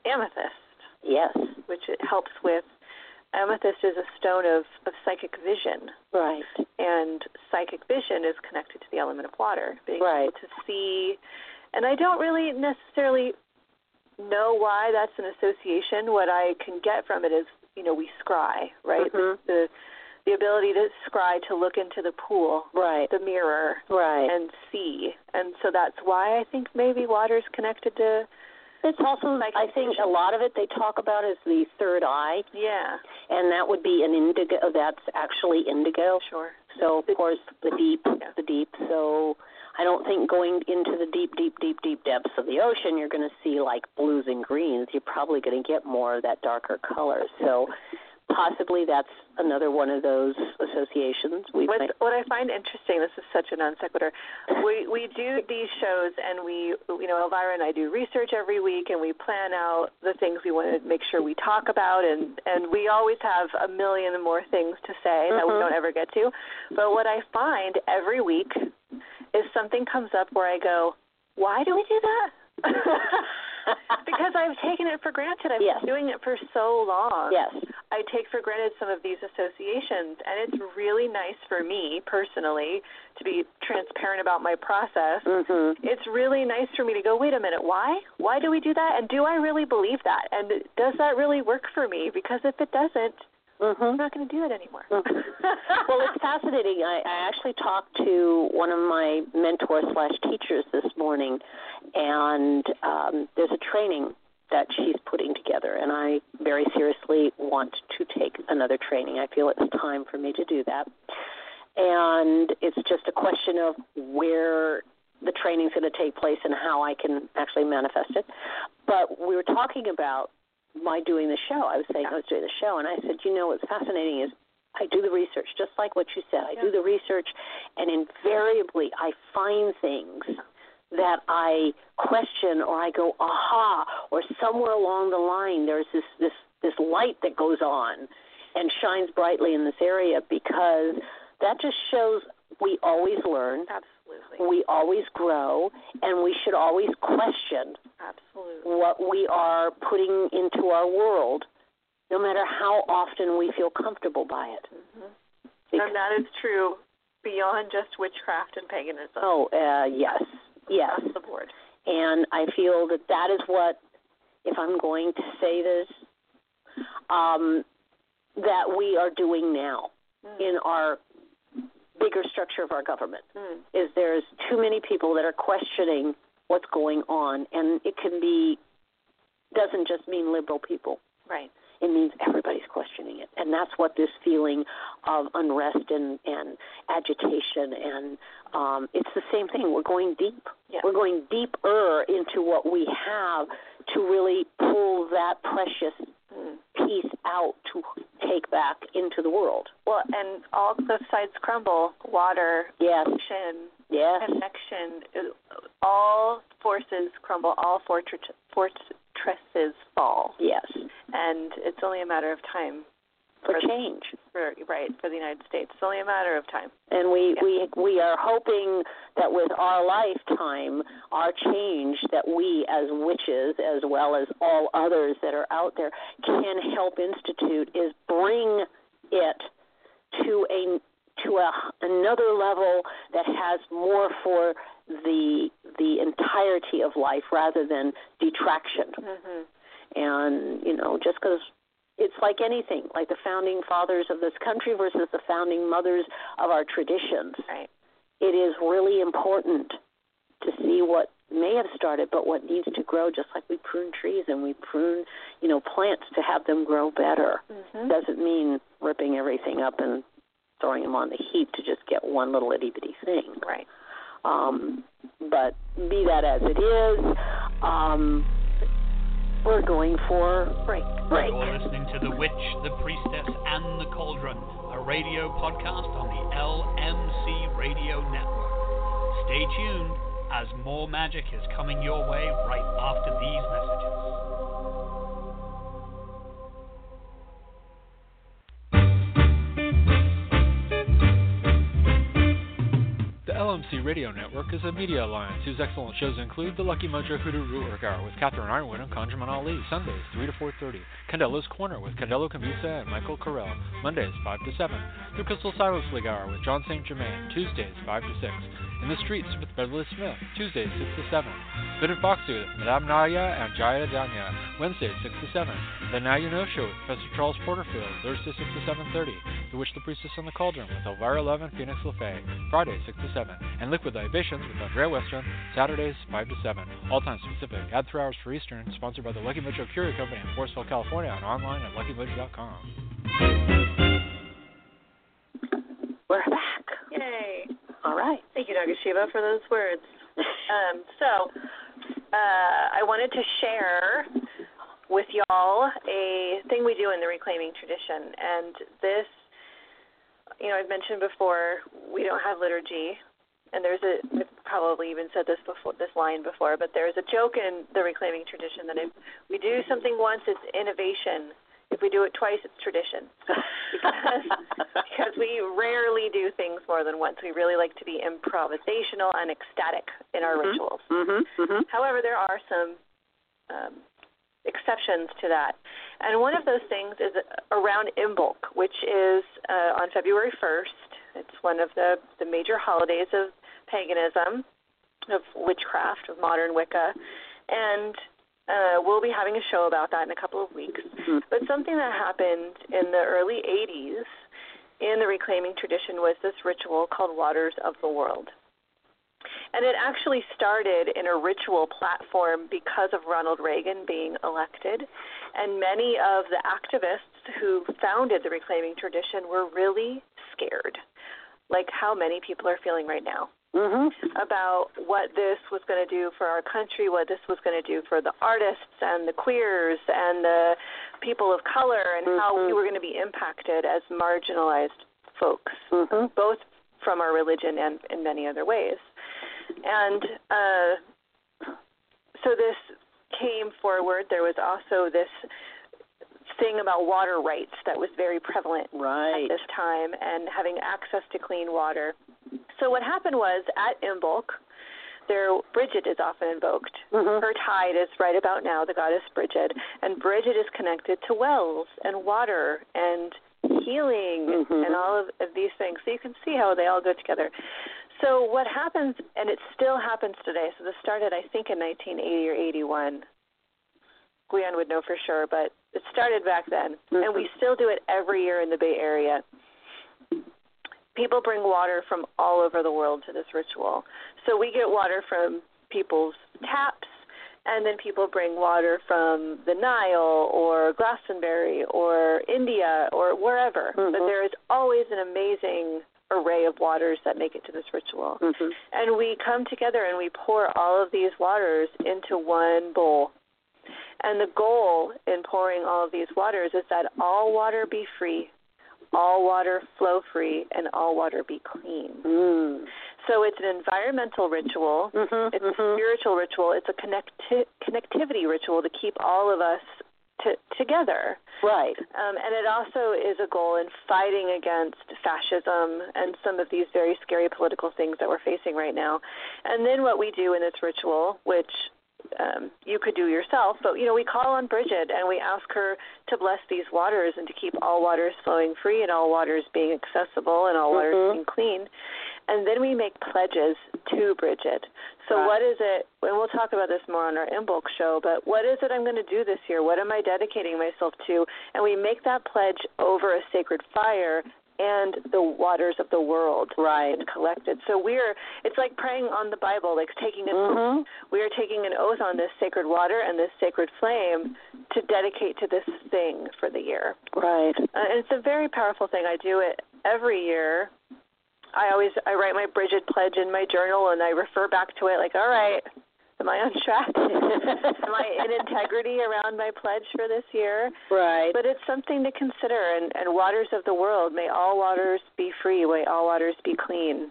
[SPEAKER 3] amethyst.
[SPEAKER 2] Yes.
[SPEAKER 3] Which it helps with. Amethyst is a stone of psychic vision.
[SPEAKER 2] Right.
[SPEAKER 3] And psychic vision is connected to the element of water, being
[SPEAKER 2] right.
[SPEAKER 3] able to see. And I don't really necessarily know why that's an association. What I can get from it is, we scry, right?
[SPEAKER 2] Mm-hmm.
[SPEAKER 3] The ability to scry, to look into the pool,
[SPEAKER 2] right,
[SPEAKER 3] the mirror,
[SPEAKER 2] right,
[SPEAKER 3] and see. And so that's why I think maybe water's connected to.
[SPEAKER 2] It's also, I think a lot of it they talk about is the third eye.
[SPEAKER 3] Yeah.
[SPEAKER 2] And that would be an indigo. That's actually indigo.
[SPEAKER 3] Sure.
[SPEAKER 2] So, of course, the deep. So I don't think going into the deep depths of the ocean, you're going to see like blues and greens. You're probably going to get more of that darker color. So possibly that's another one of those associations.
[SPEAKER 3] What I find interesting, this is such a non sequitur, we do these shows and we, Elvira and I do research every week and we plan out the things we want to make sure we talk about and we always have a million and more things to say that we don't ever get to. But what I find every week is something comes up where I go, why do we do that? Because I've taken it for granted. I've been doing it for so long.
[SPEAKER 2] Yes.
[SPEAKER 3] I take for granted some of these associations, and it's really nice for me personally to be transparent about my process.
[SPEAKER 2] Mm-hmm.
[SPEAKER 3] It's really nice for me to go, wait a minute, why? Why do we do that? And do I really believe that? And does that really work for me? Because if it doesn't, I'm not going to do it anymore.
[SPEAKER 2] Well, it's fascinating. I actually talked to one of my mentors/teachers this morning, and there's a training that she's putting together, and I very seriously want to take another training. I feel it's time for me to do that. And it's just a question of where the training's going to take place and how I can actually manifest it. But we were talking about my doing the show. I was saying I was doing the show, and I said, what's fascinating is I do the research, just like what you said. I do the research, and invariably I find things that I question or I go, aha, or somewhere along the line there's this light that goes on and shines brightly in this area, because that just shows we always learn.
[SPEAKER 3] Absolutely.
[SPEAKER 2] We always grow, and we should always question what we are putting into our world, no matter how often we feel comfortable by it.
[SPEAKER 3] Mm-hmm. And that is true beyond just witchcraft and paganism.
[SPEAKER 2] Oh, yes.
[SPEAKER 3] Across the board.
[SPEAKER 2] And I feel that is what, if I'm going to say this, that we are doing now in our bigger structure of our government, is there's too many people that are questioning what's going on, and it doesn't just mean liberal people.
[SPEAKER 3] Right.
[SPEAKER 2] It means everybody's questioning it, and that's what this feeling of unrest and agitation, and it's the same thing. We're going deep.
[SPEAKER 3] Yeah.
[SPEAKER 2] We're going deeper into what we have to really pull that precious piece out to take back into the world.
[SPEAKER 3] Well, and all cliff sides crumble, water, ocean, connection, all forces crumble, all fortresses fall.
[SPEAKER 2] Yes.
[SPEAKER 3] And it's only a matter of time.
[SPEAKER 2] For change.
[SPEAKER 3] For the United States. It's only a matter of time.
[SPEAKER 2] And we are hoping that with our lifetime, our change, that we as witches, as well as all others that are out there, can help institute, is bring it to another level that has more for the entirety of life rather than detraction.
[SPEAKER 3] Mm-hmm.
[SPEAKER 2] And, just because it's like anything, like the founding fathers of this country versus the founding mothers of our traditions.
[SPEAKER 3] Right.
[SPEAKER 2] It is really important to see what may have started, but what needs to grow, just like we prune trees and we prune, plants to have them grow better.
[SPEAKER 3] Mm-hmm.
[SPEAKER 2] Doesn't mean ripping everything up and throwing them on the heap to just get one little itty-bitty thing.
[SPEAKER 3] Right.
[SPEAKER 2] But be that as it is, we're going for break.
[SPEAKER 1] You're listening to The Witch, The Priestess, and The Cauldron, a radio podcast on the LMC Radio Network. Stay tuned, as more magic is coming your way right after these messages.
[SPEAKER 4] The LMC LMC Radio Network is a media alliance whose excellent shows include The Lucky Mojo Hoodoo Rootwork Hour with Catherine Ironwood and Conjurman Ali, Sundays 3 to 4:30. Candelo's Corner with Candelo Camisa and Michael Carell, Mondays 5 to 7. The Crystal Silence League Hour with John St. Germain, Tuesdays 5 to 6. In the Streets with Beverly Smith, Tuesdays 6 to 7. Good and Foxy with Madame Naya and Jaya Danya, Wednesdays 6 to 7. The Now You Know Show with Professor Charles Porterfield, Thursday 6 to 7:30. The Witch, the Priestess, and the Cauldron with Elvira Love and Phoenix LaFay, Fridays 6 to 7. And Liquid Libations with Andrea Western, Saturdays 5 to 7. All time specific. Add 3 hours for Eastern, sponsored by the Lucky Mojo Curio Company in Forestville, California, and online at luckymojo.com.
[SPEAKER 2] We're back.
[SPEAKER 3] Yay.
[SPEAKER 2] All right.
[SPEAKER 3] Thank you, Nagashiva, for those words. I wanted to share with y'all a thing we do in the Reclaiming Tradition. And this, I've mentioned before, we don't have liturgy. And I've probably even said this line before, but there's a joke in the Reclaiming Tradition that if we do something once, it's innovation. If we do it twice, it's tradition. Because we rarely do things more than once. We really like to be improvisational and ecstatic in our rituals. However, there are some exceptions to that. And one of those things is around Imbolc, which is on February 1st. It's one of the major holidays of paganism, of witchcraft, of modern Wicca. And we'll be having a show about that in a couple of weeks. But something that happened in the early 80s in the Reclaiming Tradition was this ritual called Waters of the World. And it actually started in a ritual platform because of Ronald Reagan being elected. And many of the activists who founded the Reclaiming Tradition were really scared, like how many people are feeling right now. About what this was going to do for our country, what this was going to do for the artists and the queers and the people of color, and how we were going to be impacted as marginalized folks, both from our religion and in many other ways. And so this came forward. There was also this thing about water rights that was very prevalent at this time, and having access to clean water. So what happened was, at Imbolc, Bridget is often invoked. Her tide is right about now, the goddess Bridget, and Bridget is connected to wells and water and healing and all of these things. So you can see how they all go together. So what happens, and it still happens today, so this started, I think, in 1980 or 81. Guyonne would know for sure, but it started back then, and we still do it every year in the Bay Area. People bring water from all over the world to this ritual. So we get water from people's taps, and then people bring water from the Nile or Glastonbury or India or wherever. But there is always an amazing array of waters that make it to this ritual. And we come together and we pour all of these waters into one bowl. And the goal in pouring all of these waters is that all water be free, all water flow free, and all water be clean. So it's an environmental ritual. It's a spiritual ritual. It's a connectivity ritual to keep all of us together. Right. And it also is a goal in fighting against fascism and some of these very scary political things that we're facing right now. And then what we do in this ritual, which you could do yourself, but, we call on Bridget and we ask her to bless these waters and to keep all waters flowing free and all waters being accessible and all waters being clean. And then we make pledges to Bridget. So what is it, and we'll talk about this more on our Imbolc show, but what is it I'm going to do this year? What am I dedicating myself to? And we make that pledge over a sacred fire and the waters of the world and collected. So it's like praying on the Bible, like taking an oath. We are taking an oath on this sacred water and this sacred flame to dedicate to this thing for the year. And it's a very powerful thing. I do it every year. I write my Bridget pledge in my journal and I refer back to it like, all right, am I on track? Am I in integrity around my pledge for this year? But it's something to consider. And waters of the world, may all waters be free, may all waters be clean.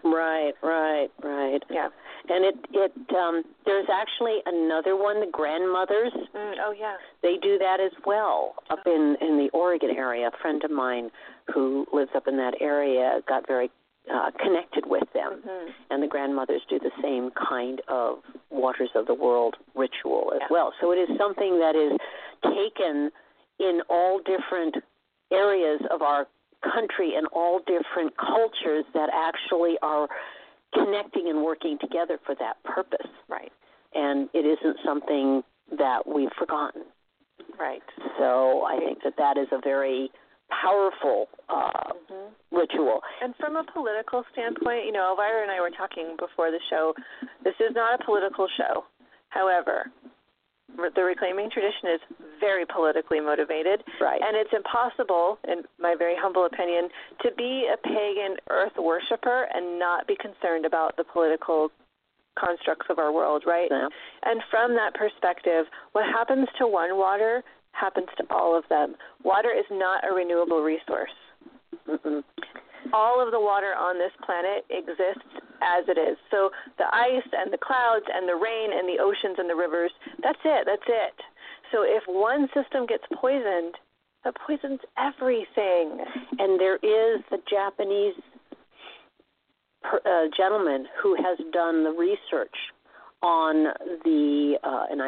[SPEAKER 3] Yeah.
[SPEAKER 2] And it there's actually another one, the grandmothers. They do that as well up in the Oregon area. A friend of mine who lives up in that area got very connected with them. Mm-hmm. And the grandmothers do the same kind of Waters of the World ritual as well. So it is something that is taken in all different areas of our country and all different cultures that actually are connecting and working together for that purpose.
[SPEAKER 3] Right.
[SPEAKER 2] And it isn't something that we've forgotten.
[SPEAKER 3] Right.
[SPEAKER 2] So I think that is a very powerful ritual.
[SPEAKER 3] And from a political standpoint, Elvira and I were talking before the show, this is not a political show. However, the Reclaiming tradition is very politically motivated.
[SPEAKER 2] Right.
[SPEAKER 3] And it's impossible, in my very humble opinion, to be a pagan earth worshiper and not be concerned about the political constructs of our world, right?
[SPEAKER 2] Yeah.
[SPEAKER 3] And from that perspective, what happens to one water happens to all of them. Water is not a renewable resource.
[SPEAKER 2] Mm-mm.
[SPEAKER 3] All of the water on this planet exists as it is. So the ice and the clouds and the rain and the oceans and the rivers, that's it. So if one system gets poisoned, that poisons everything.
[SPEAKER 2] And there is the Japanese gentleman who has done the research on the and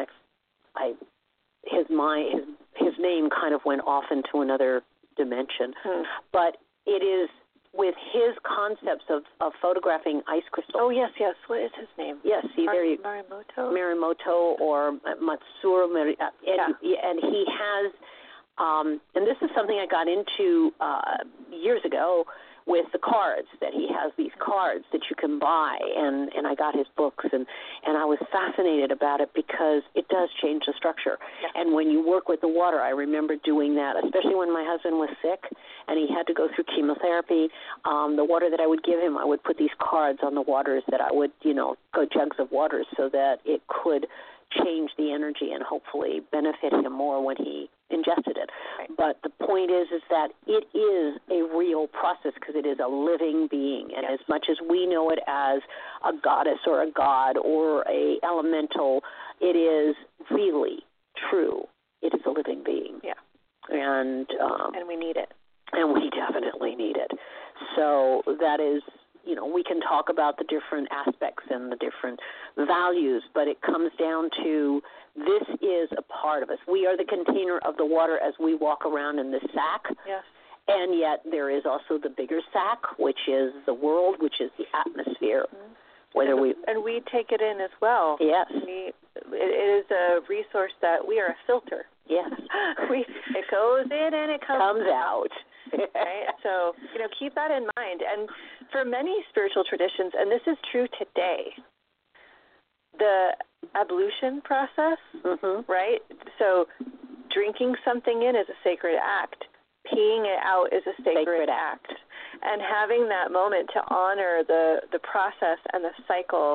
[SPEAKER 2] his name kind of went off into another dimension, but it is with his concepts of photographing ice crystals.
[SPEAKER 3] Oh yes. What is his name?
[SPEAKER 2] Yes, Marimoto or Matsuru, and he has. And this is something I got into years ago with the cards, that he has these cards that you can buy, and I got his books, and I was fascinated about it because it does change the structure. Yeah. And when you work with the water, I remember doing that, especially when my husband was sick and he had to go through chemotherapy. The water that I would give him, I would put these cards on the waters that I would, go jugs of water so that it could change the energy and hopefully benefit him more when he ingested it. Right. But the point is that it is a real process because it is a living being. And as much as we know it as a goddess or a god or a elemental, it is really true. It is a living being.
[SPEAKER 3] Yeah.
[SPEAKER 2] And
[SPEAKER 3] we need it.
[SPEAKER 2] And we definitely need it. So that is, we can talk about the different aspects and the different values, but it comes down to this is a part of us. We are the container of the water as we walk around in this sack.
[SPEAKER 3] Yes.
[SPEAKER 2] And yet there is also the bigger sack, which is the world, which is the atmosphere. Mm-hmm.
[SPEAKER 3] And we take it in as well.
[SPEAKER 2] Yes.
[SPEAKER 3] It is a resource that we are a filter.
[SPEAKER 2] Yes.
[SPEAKER 3] It goes in and it comes
[SPEAKER 2] out.
[SPEAKER 3] Right? So, keep that in mind. And for many spiritual traditions, and this is true today, the ablution process, right? So drinking something in is a sacred act. Peeing it out is a sacred act. And having that moment to honor the process and the cycle,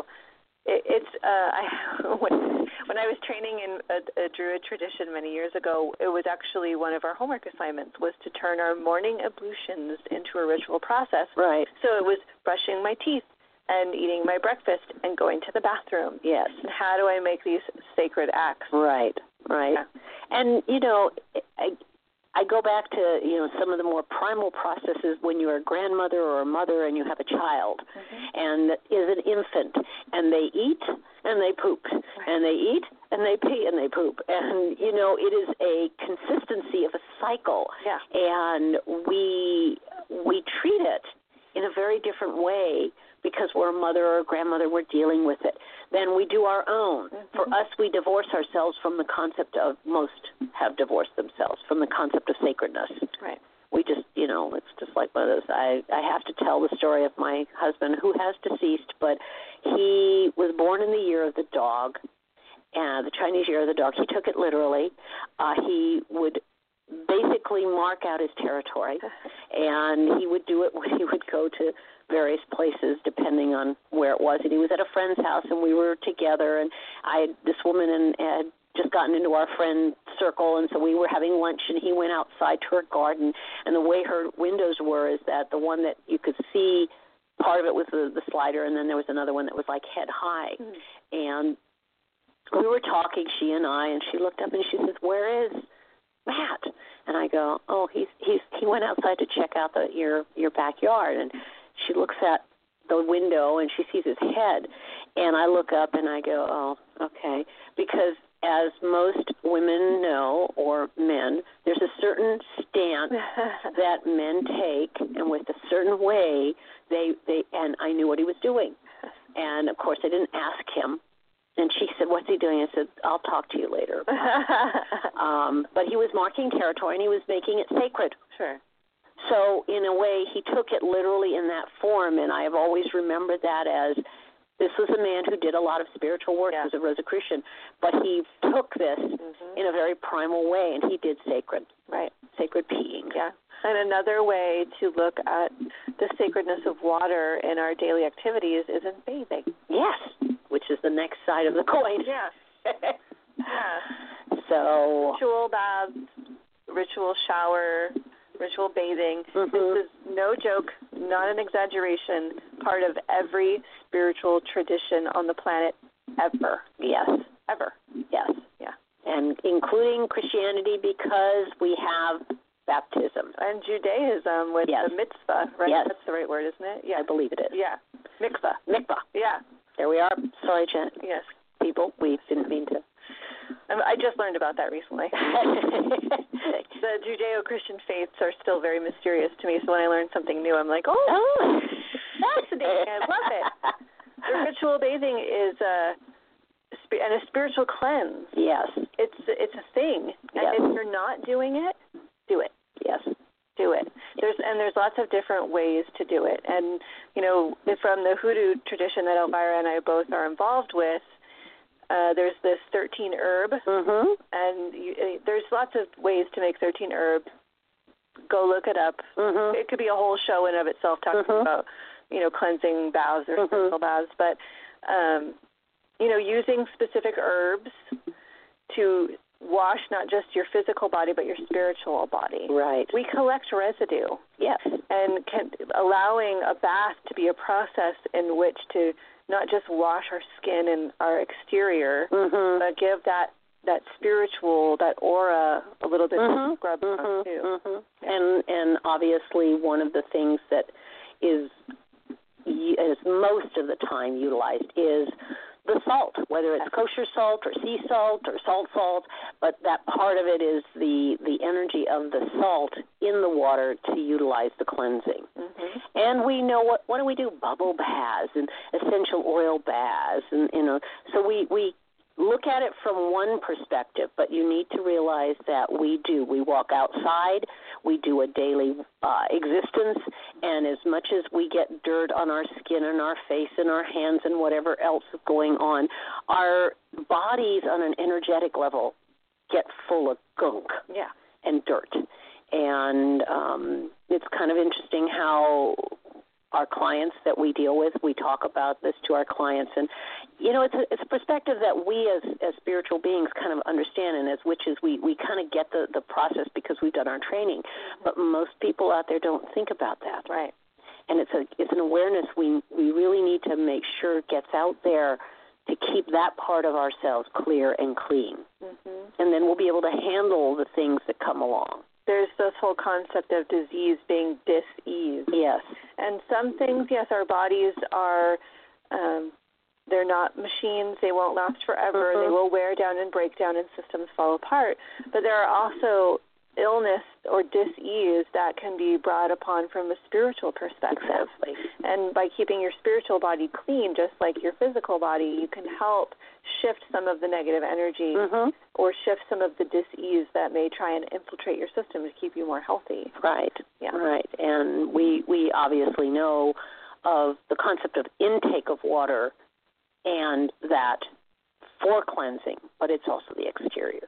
[SPEAKER 3] when I was training in a Druid tradition many years ago, it was actually one of our homework assignments was to turn our morning ablutions into a ritual process.
[SPEAKER 2] Right.
[SPEAKER 3] So it was brushing my teeth and eating my breakfast and going to the bathroom.
[SPEAKER 2] Yes.
[SPEAKER 3] And how do I make these sacred acts?
[SPEAKER 2] Right. Yeah. And, I go back to, some of the more primal processes when you're a grandmother or a mother and you have a child and is an infant, and they eat and they poop, and they eat and they pee and they poop. And, it is a consistency of a cycle. Yeah.
[SPEAKER 3] And
[SPEAKER 2] we treat it in a very different way because we're a mother or a grandmother, we're dealing with it. Then we do our own. For us, we divorce ourselves from the concept of, most have divorced themselves from the concept of sacredness.
[SPEAKER 3] Right.
[SPEAKER 2] We just, it's just like one of those. I have to tell the story of my husband who has deceased, but he was born in the year of the dog, the Chinese year of the dog. He took it literally. He would basically mark out his territory, and he would do it when he would go to various places depending on where it was. And he was at a friend's house, and we were together, and this woman had just gotten into our friend circle, and so we were having lunch, and he went outside to her garden, and the way her windows were is that the one that you could see, part of it was the slider, and then there was another one that was like head high. And we were talking, she and I, and she looked up and she says, "Where is Matt?" And I go, "Oh, he went outside to check out your backyard." And she looks at the window and she sees his head, and I look up and I go, oh, okay, because as most women know, or men, there's a certain stance that men take, and with a certain way and I knew what he was doing. And, of course, I didn't ask him. And she said, what's he doing? I said, I'll talk to you later. But he was marking territory, and he was making it sacred.
[SPEAKER 3] Sure.
[SPEAKER 2] So, in a way, he took it literally in that form, and I have always remembered that as this was a man who did a lot of spiritual work. He was a Rosicrucian, but he took this in a very primal way, and he did sacred.
[SPEAKER 3] Right.
[SPEAKER 2] Sacred peeing.
[SPEAKER 3] Yeah. And another way to look at the sacredness of water in our daily activities is in bathing.
[SPEAKER 2] Yes, which is the next side of the coin.
[SPEAKER 3] Yeah. Yeah.
[SPEAKER 2] So
[SPEAKER 3] ritual baths, ritual shower, ritual bathing. This is no joke, not an exaggeration, part of every spiritual tradition on the planet ever.
[SPEAKER 2] Yes.
[SPEAKER 3] Ever.
[SPEAKER 2] Yes.
[SPEAKER 3] Yeah.
[SPEAKER 2] And including Christianity, because we have baptism.
[SPEAKER 3] And Judaism with the mitzvah, right?
[SPEAKER 2] Yes.
[SPEAKER 3] That's the right word, isn't it?
[SPEAKER 2] Yeah. I believe it is.
[SPEAKER 3] Yeah. Mikvah.
[SPEAKER 2] Mikvah.
[SPEAKER 3] Yeah.
[SPEAKER 2] There we are. Sorry, Jen.
[SPEAKER 3] Yes.
[SPEAKER 2] People, we didn't mean to.
[SPEAKER 3] I just learned about that recently. The Judeo-Christian faiths are still very mysterious to me, so when I learn something new, I'm like, oh, fascinating. I love it. The ritual bathing is a spiritual cleanse.
[SPEAKER 2] Yes.
[SPEAKER 3] It's a thing.
[SPEAKER 2] Yes.
[SPEAKER 3] And if you're not doing it, do it.
[SPEAKER 2] Yes.
[SPEAKER 3] Do it. There's lots of different ways to do it. And, from the hoodoo tradition that Elvira and I both are involved with, there's this 13 herb, and there's lots of ways to make 13 herb. Go look it up. It could be a whole show in of itself talking about, cleansing baths or spiritual baths, but, using specific herbs to wash not just your physical body but your spiritual body.
[SPEAKER 2] Right.
[SPEAKER 3] We collect residue.
[SPEAKER 2] Yes.
[SPEAKER 3] And allowing a bath to be a process in which to not just wash our skin and our exterior, but give that spiritual, that aura a little bit of scrub on too.
[SPEAKER 2] Yeah. And obviously one of the things that is most of the time utilized is the salt, whether it's kosher salt or sea salt or salt, but that part of it is the energy of the salt in the water to utilize the cleansing. And we know what do we do? Bubble baths and essential oil baths, and so we look at it from one perspective, but you need to realize that we walk outside, we do a daily existence, and as much as we get dirt on our skin and our face and our hands and whatever else is going on, our bodies on an energetic level get full of gunk and dirt. And it's kind of interesting how our clients that we deal with, we talk about this to our clients, and it's a perspective that we as spiritual beings kind of understand, and as witches we kind of get the process because we've done our training, but most people out there don't think about that.
[SPEAKER 3] Right.
[SPEAKER 2] And it's an awareness we really need to make sure gets out there to keep that part of ourselves clear and clean, and then we'll be able to handle the things that come along.
[SPEAKER 3] There's this whole concept of disease being dis-ease.
[SPEAKER 2] Yes. And
[SPEAKER 3] some things, yes, our bodies are, they're not machines. They won't last forever. They will wear down and break down and systems fall apart. But there are also illness or dis-ease that can be brought upon from a spiritual perspective.
[SPEAKER 2] Exactly.
[SPEAKER 3] And by keeping your spiritual body clean, just like your physical body, you can help shift some of the negative energy or shift some of the dis-ease that may try and infiltrate your system to keep you more healthy.
[SPEAKER 2] Right.
[SPEAKER 3] Yeah.
[SPEAKER 2] Right. And we obviously know of the concept of intake of water and that for cleansing, but it's also the exterior.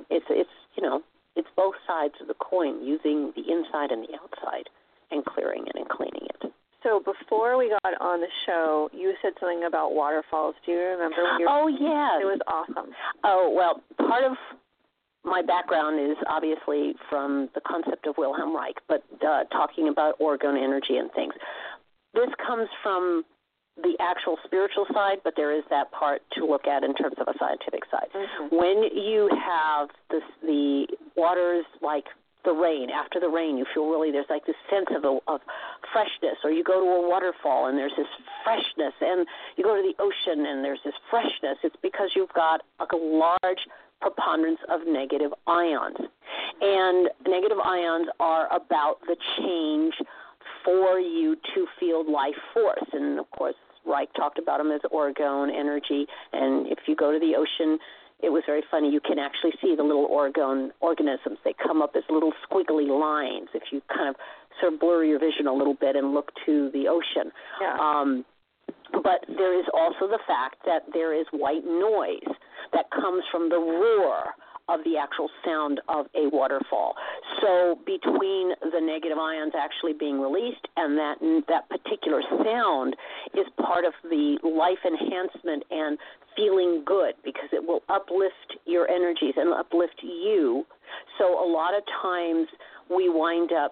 [SPEAKER 2] It's both sides of the coin, using the inside and the outside and clearing it and cleaning it.
[SPEAKER 3] So before we got on the show, you said something about waterfalls. Do you remember when you were...
[SPEAKER 2] Oh, yes.
[SPEAKER 3] It was awesome.
[SPEAKER 2] Oh, well, part of my background is obviously from the concept of Wilhelm Reich, but talking about orgone energy and things. This comes from the actual spiritual side, but there is that part to look at in terms of a scientific side. When you have the waters like the rain. After the rain, you feel really, there's like this sense of freshness. Or you go to a waterfall and there's this freshness. And you go to the ocean and there's this freshness. It's because you've got like a large preponderance of negative ions. And negative ions are about the change for you to feel life force. And, of course, Reich talked about them as orgone energy. And if you go to the ocean, it was very funny. You can actually see the little orgone organisms. They come up as little squiggly lines if you kind of sort of blur your vision a little bit and look to the ocean.
[SPEAKER 3] Yeah.
[SPEAKER 2] But there is also the fact that there is white noise that comes from the roar of the actual sound of a waterfall. So between the negative ions actually being released and that particular sound is part of the life enhancement and feeling good, because it will uplift your energies and uplift you. So a lot of times we wind up,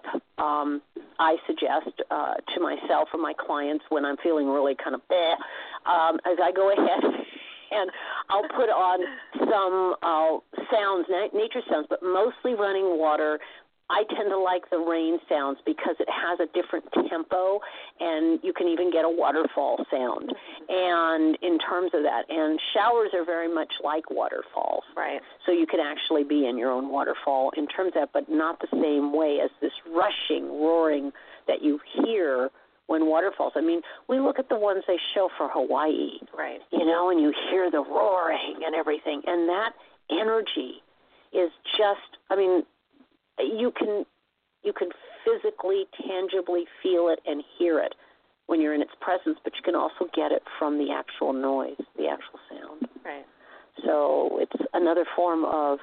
[SPEAKER 2] I suggest to myself or my clients when I'm feeling really kind of as I go ahead and I'll put on some sounds, nature sounds, but mostly running water. I tend to like the rain sounds because it has a different tempo, and you can even get a waterfall sound. And in terms of that, and showers are very much like waterfalls.
[SPEAKER 3] Right.
[SPEAKER 2] So you can actually be in your own waterfall in terms of that, but not the same way as this rushing, roaring that you hear when waterfalls. I mean, we look at the ones they show for Hawaii,
[SPEAKER 3] right?
[SPEAKER 2] You know, and you hear the roaring and everything, and that energy is just, I mean, you can physically, tangibly feel it and hear it when you're in its presence, but you can also get it from the actual noise, the actual sound.
[SPEAKER 3] Right.
[SPEAKER 2] So it's another form of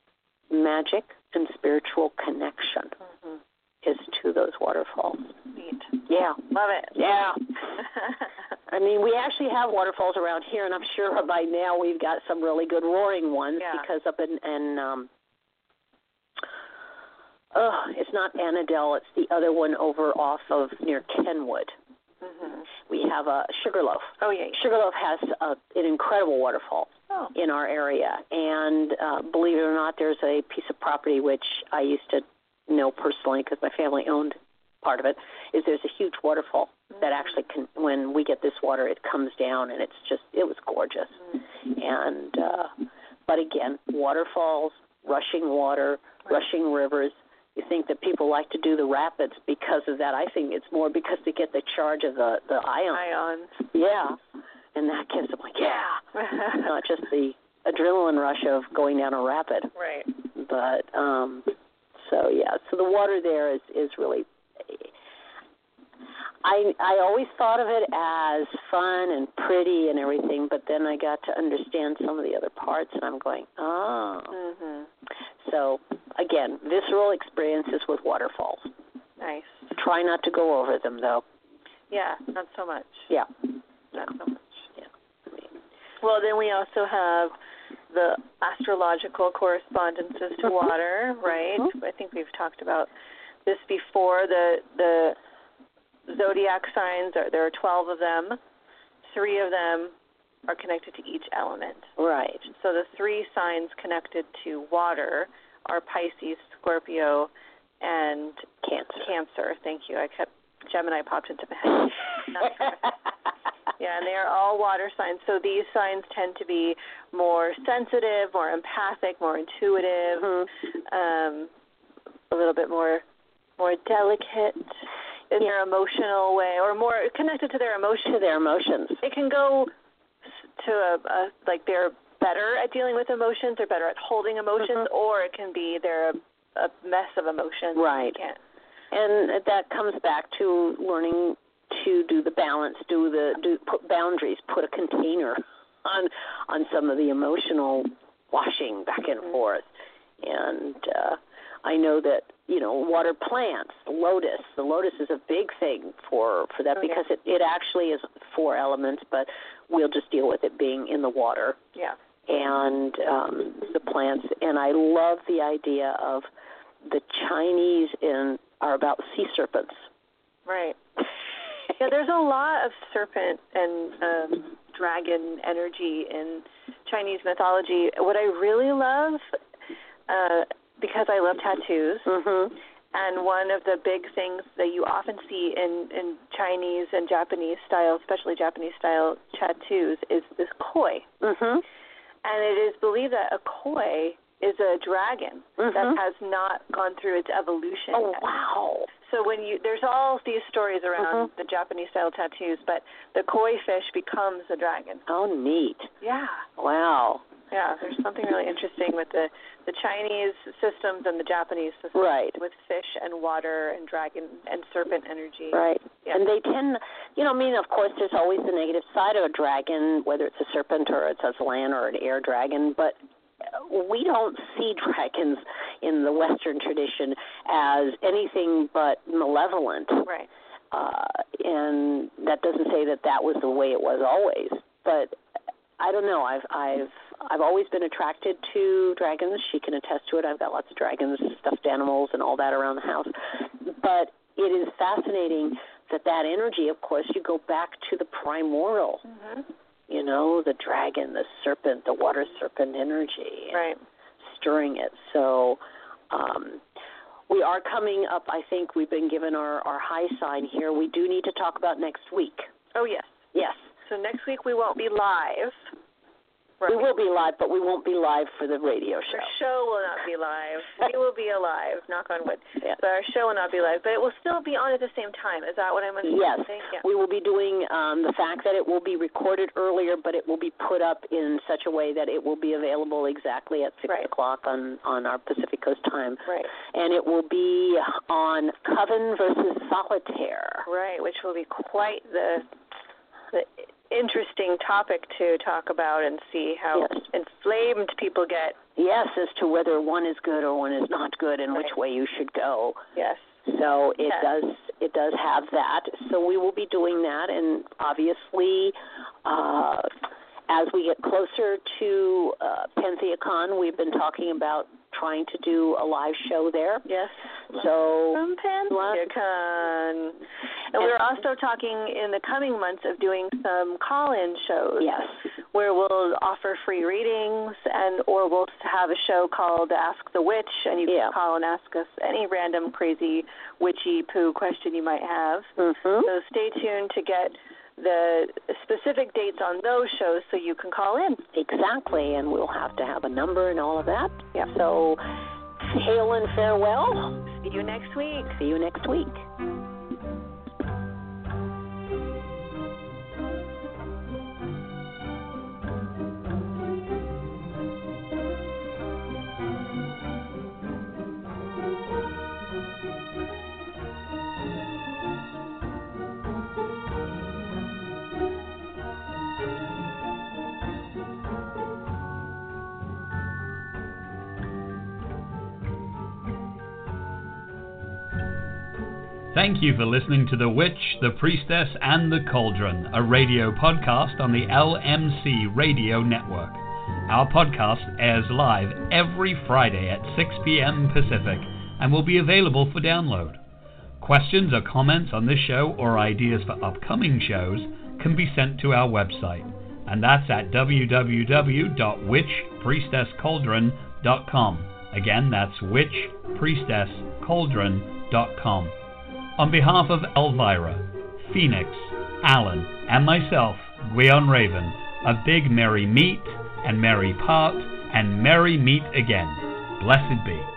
[SPEAKER 2] magic and spiritual connection. Mm-hmm. Is to those waterfalls.
[SPEAKER 3] Neat.
[SPEAKER 2] Yeah.
[SPEAKER 3] Love it.
[SPEAKER 2] Yeah. I mean, we actually have waterfalls around here, and I'm sure by now we've got some really good roaring ones because up in it's not Annandale, it's the other one over off of near Kenwood. Mm-hmm. We have a Sugarloaf.
[SPEAKER 3] Oh, yeah.
[SPEAKER 2] Sugarloaf has an incredible waterfall in our area, and believe it or not, there's a piece of property which I used to know personally because my family owned part of it, is there's a huge waterfall that actually can, when we get this water, it comes down, and it was gorgeous. And but again, waterfalls, rushing water, rushing rivers. You think that people like to do the rapids because of that. I think it's more because they get the charge of the ions. Yeah, and that gives them not just the adrenaline rush of going down a rapid.
[SPEAKER 3] Right.
[SPEAKER 2] But so the water there is really. I always thought of it as fun and pretty and everything, but then I got to understand some of the other parts, and I'm going,
[SPEAKER 3] Mm-hmm.
[SPEAKER 2] So, again, visceral experiences with waterfalls.
[SPEAKER 3] Nice.
[SPEAKER 2] Try not to go over them, though.
[SPEAKER 3] Yeah, not so much.
[SPEAKER 2] Yeah.
[SPEAKER 3] Not so much. Yeah. Well, then we also have the astrological correspondences to water, right? Mm-hmm. I think we've talked about this before. The zodiac signs, there are 12 of them. 3 of them are connected to each element.
[SPEAKER 2] Right.
[SPEAKER 3] So the 3 signs connected to water are Pisces, Scorpio, and Cancer. Thank you. Gemini popped into my head. Yeah, and they are all water signs. So these signs tend to be more sensitive, more empathic, more intuitive, a little bit more delicate in their emotional way, or more connected to their emotions.
[SPEAKER 2] To their emotions.
[SPEAKER 3] It can go to like they're better at dealing with emotions, they're better at holding emotions, or it can be they're a mess of emotions.
[SPEAKER 2] Right. And that comes back to learning to do the balance, put boundaries, put a container on some of the emotional washing back and forth. And I know that, water plants, the lotus is a big thing for that because it actually is 4 elements, but we'll just deal with it being in the water.
[SPEAKER 3] Yeah.
[SPEAKER 2] And the plants. And I love the idea of the Chinese are about sea serpents.
[SPEAKER 3] Right. Yeah, there's a lot of serpent and dragon energy in Chinese mythology. What I really love, because I love tattoos.
[SPEAKER 2] Mm-hmm.
[SPEAKER 3] And one of the big things that you often see in Chinese and Japanese style, especially Japanese style tattoos, is this koi.
[SPEAKER 2] Mm-hmm.
[SPEAKER 3] And it is believed that a koi is a dragon that has not gone through its evolution.
[SPEAKER 2] Oh,
[SPEAKER 3] yet.
[SPEAKER 2] wow.
[SPEAKER 3] So there's all these stories around the Japanese style tattoos, but the koi fish becomes a dragon.
[SPEAKER 2] Oh, neat.
[SPEAKER 3] Yeah.
[SPEAKER 2] Wow.
[SPEAKER 3] Yeah, there's something really interesting with the Chinese systems and the Japanese systems.
[SPEAKER 2] Right.
[SPEAKER 3] With fish and water and dragon and serpent energy.
[SPEAKER 2] Right.
[SPEAKER 3] Yeah.
[SPEAKER 2] And they tend, of course, there's always the negative side of a dragon, whether it's a serpent or it's a land or an air dragon, but we don't see dragons in the Western tradition as anything but malevolent.
[SPEAKER 3] Right.
[SPEAKER 2] And that doesn't say that was the way it was always. But I don't know. I've always been attracted to dragons. She can attest to it. I've got lots of dragons, stuffed animals, and all that around the house. But it is fascinating that energy, of course, you go back to the primordial. Mm-hmm. The dragon, the serpent, the water serpent energy.
[SPEAKER 3] Right.
[SPEAKER 2] Stirring it. So we are coming up. I think we've been given our high sign here. We do need to talk about next week.
[SPEAKER 3] Oh, yes.
[SPEAKER 2] Yes.
[SPEAKER 3] So next week we won't be live. Right.
[SPEAKER 2] We will be live, but we won't be live for the radio show.
[SPEAKER 3] Our show will not be live. We will be alive, knock on wood.
[SPEAKER 2] Yeah.
[SPEAKER 3] But our show will not be live. But it will still be on at the same time. Is that what I'm understanding?
[SPEAKER 2] Yes.
[SPEAKER 3] Yeah.
[SPEAKER 2] We will be doing the fact that it will be recorded earlier, but it will be put up in such a way that it will be available exactly at 6 o'clock on our Pacific Coast time.
[SPEAKER 3] Right.
[SPEAKER 2] And it will be on Coven versus Solitaire.
[SPEAKER 3] Right, which will be quite the interesting topic to talk about and see how inflamed people get.
[SPEAKER 2] Yes, as to whether one is good or one is not good and which way you should go.
[SPEAKER 3] Yes.
[SPEAKER 2] So it does have that. So we will be doing that, and obviously as we get closer to PantheaCon, we've been talking about trying to do a live show there.
[SPEAKER 3] Yes.
[SPEAKER 2] So
[SPEAKER 3] from PantheaCon. And we're also talking in the coming months of doing some call-in shows.
[SPEAKER 2] Yes.
[SPEAKER 3] Where we'll offer free readings or we'll have a show called Ask the Witch, and you can call and ask us any random crazy witchy poo question you might have.
[SPEAKER 2] Mm-hmm.
[SPEAKER 3] So stay tuned to get the specific dates on those shows so you can call in.
[SPEAKER 2] Exactly, and we'll have to have a number and all of that.
[SPEAKER 3] Yeah.
[SPEAKER 2] So hail and farewell.
[SPEAKER 3] See you next week.
[SPEAKER 2] See you next week.
[SPEAKER 1] Thank you for listening to The Witch, The Priestess, and The Cauldron, a radio podcast on the LMC Radio Network. Our podcast airs live every Friday at 6 p.m. Pacific and will be available for download. Questions or comments on this show or ideas for upcoming shows can be sent to our website, and that's at www.witchpriestesscauldron.com. Again, that's witchpriestesscauldron.com. On behalf of Elvira, Phoenix, Alan, and myself, Gwion Raven, a big merry meet and merry part and merry meet again. Blessed be.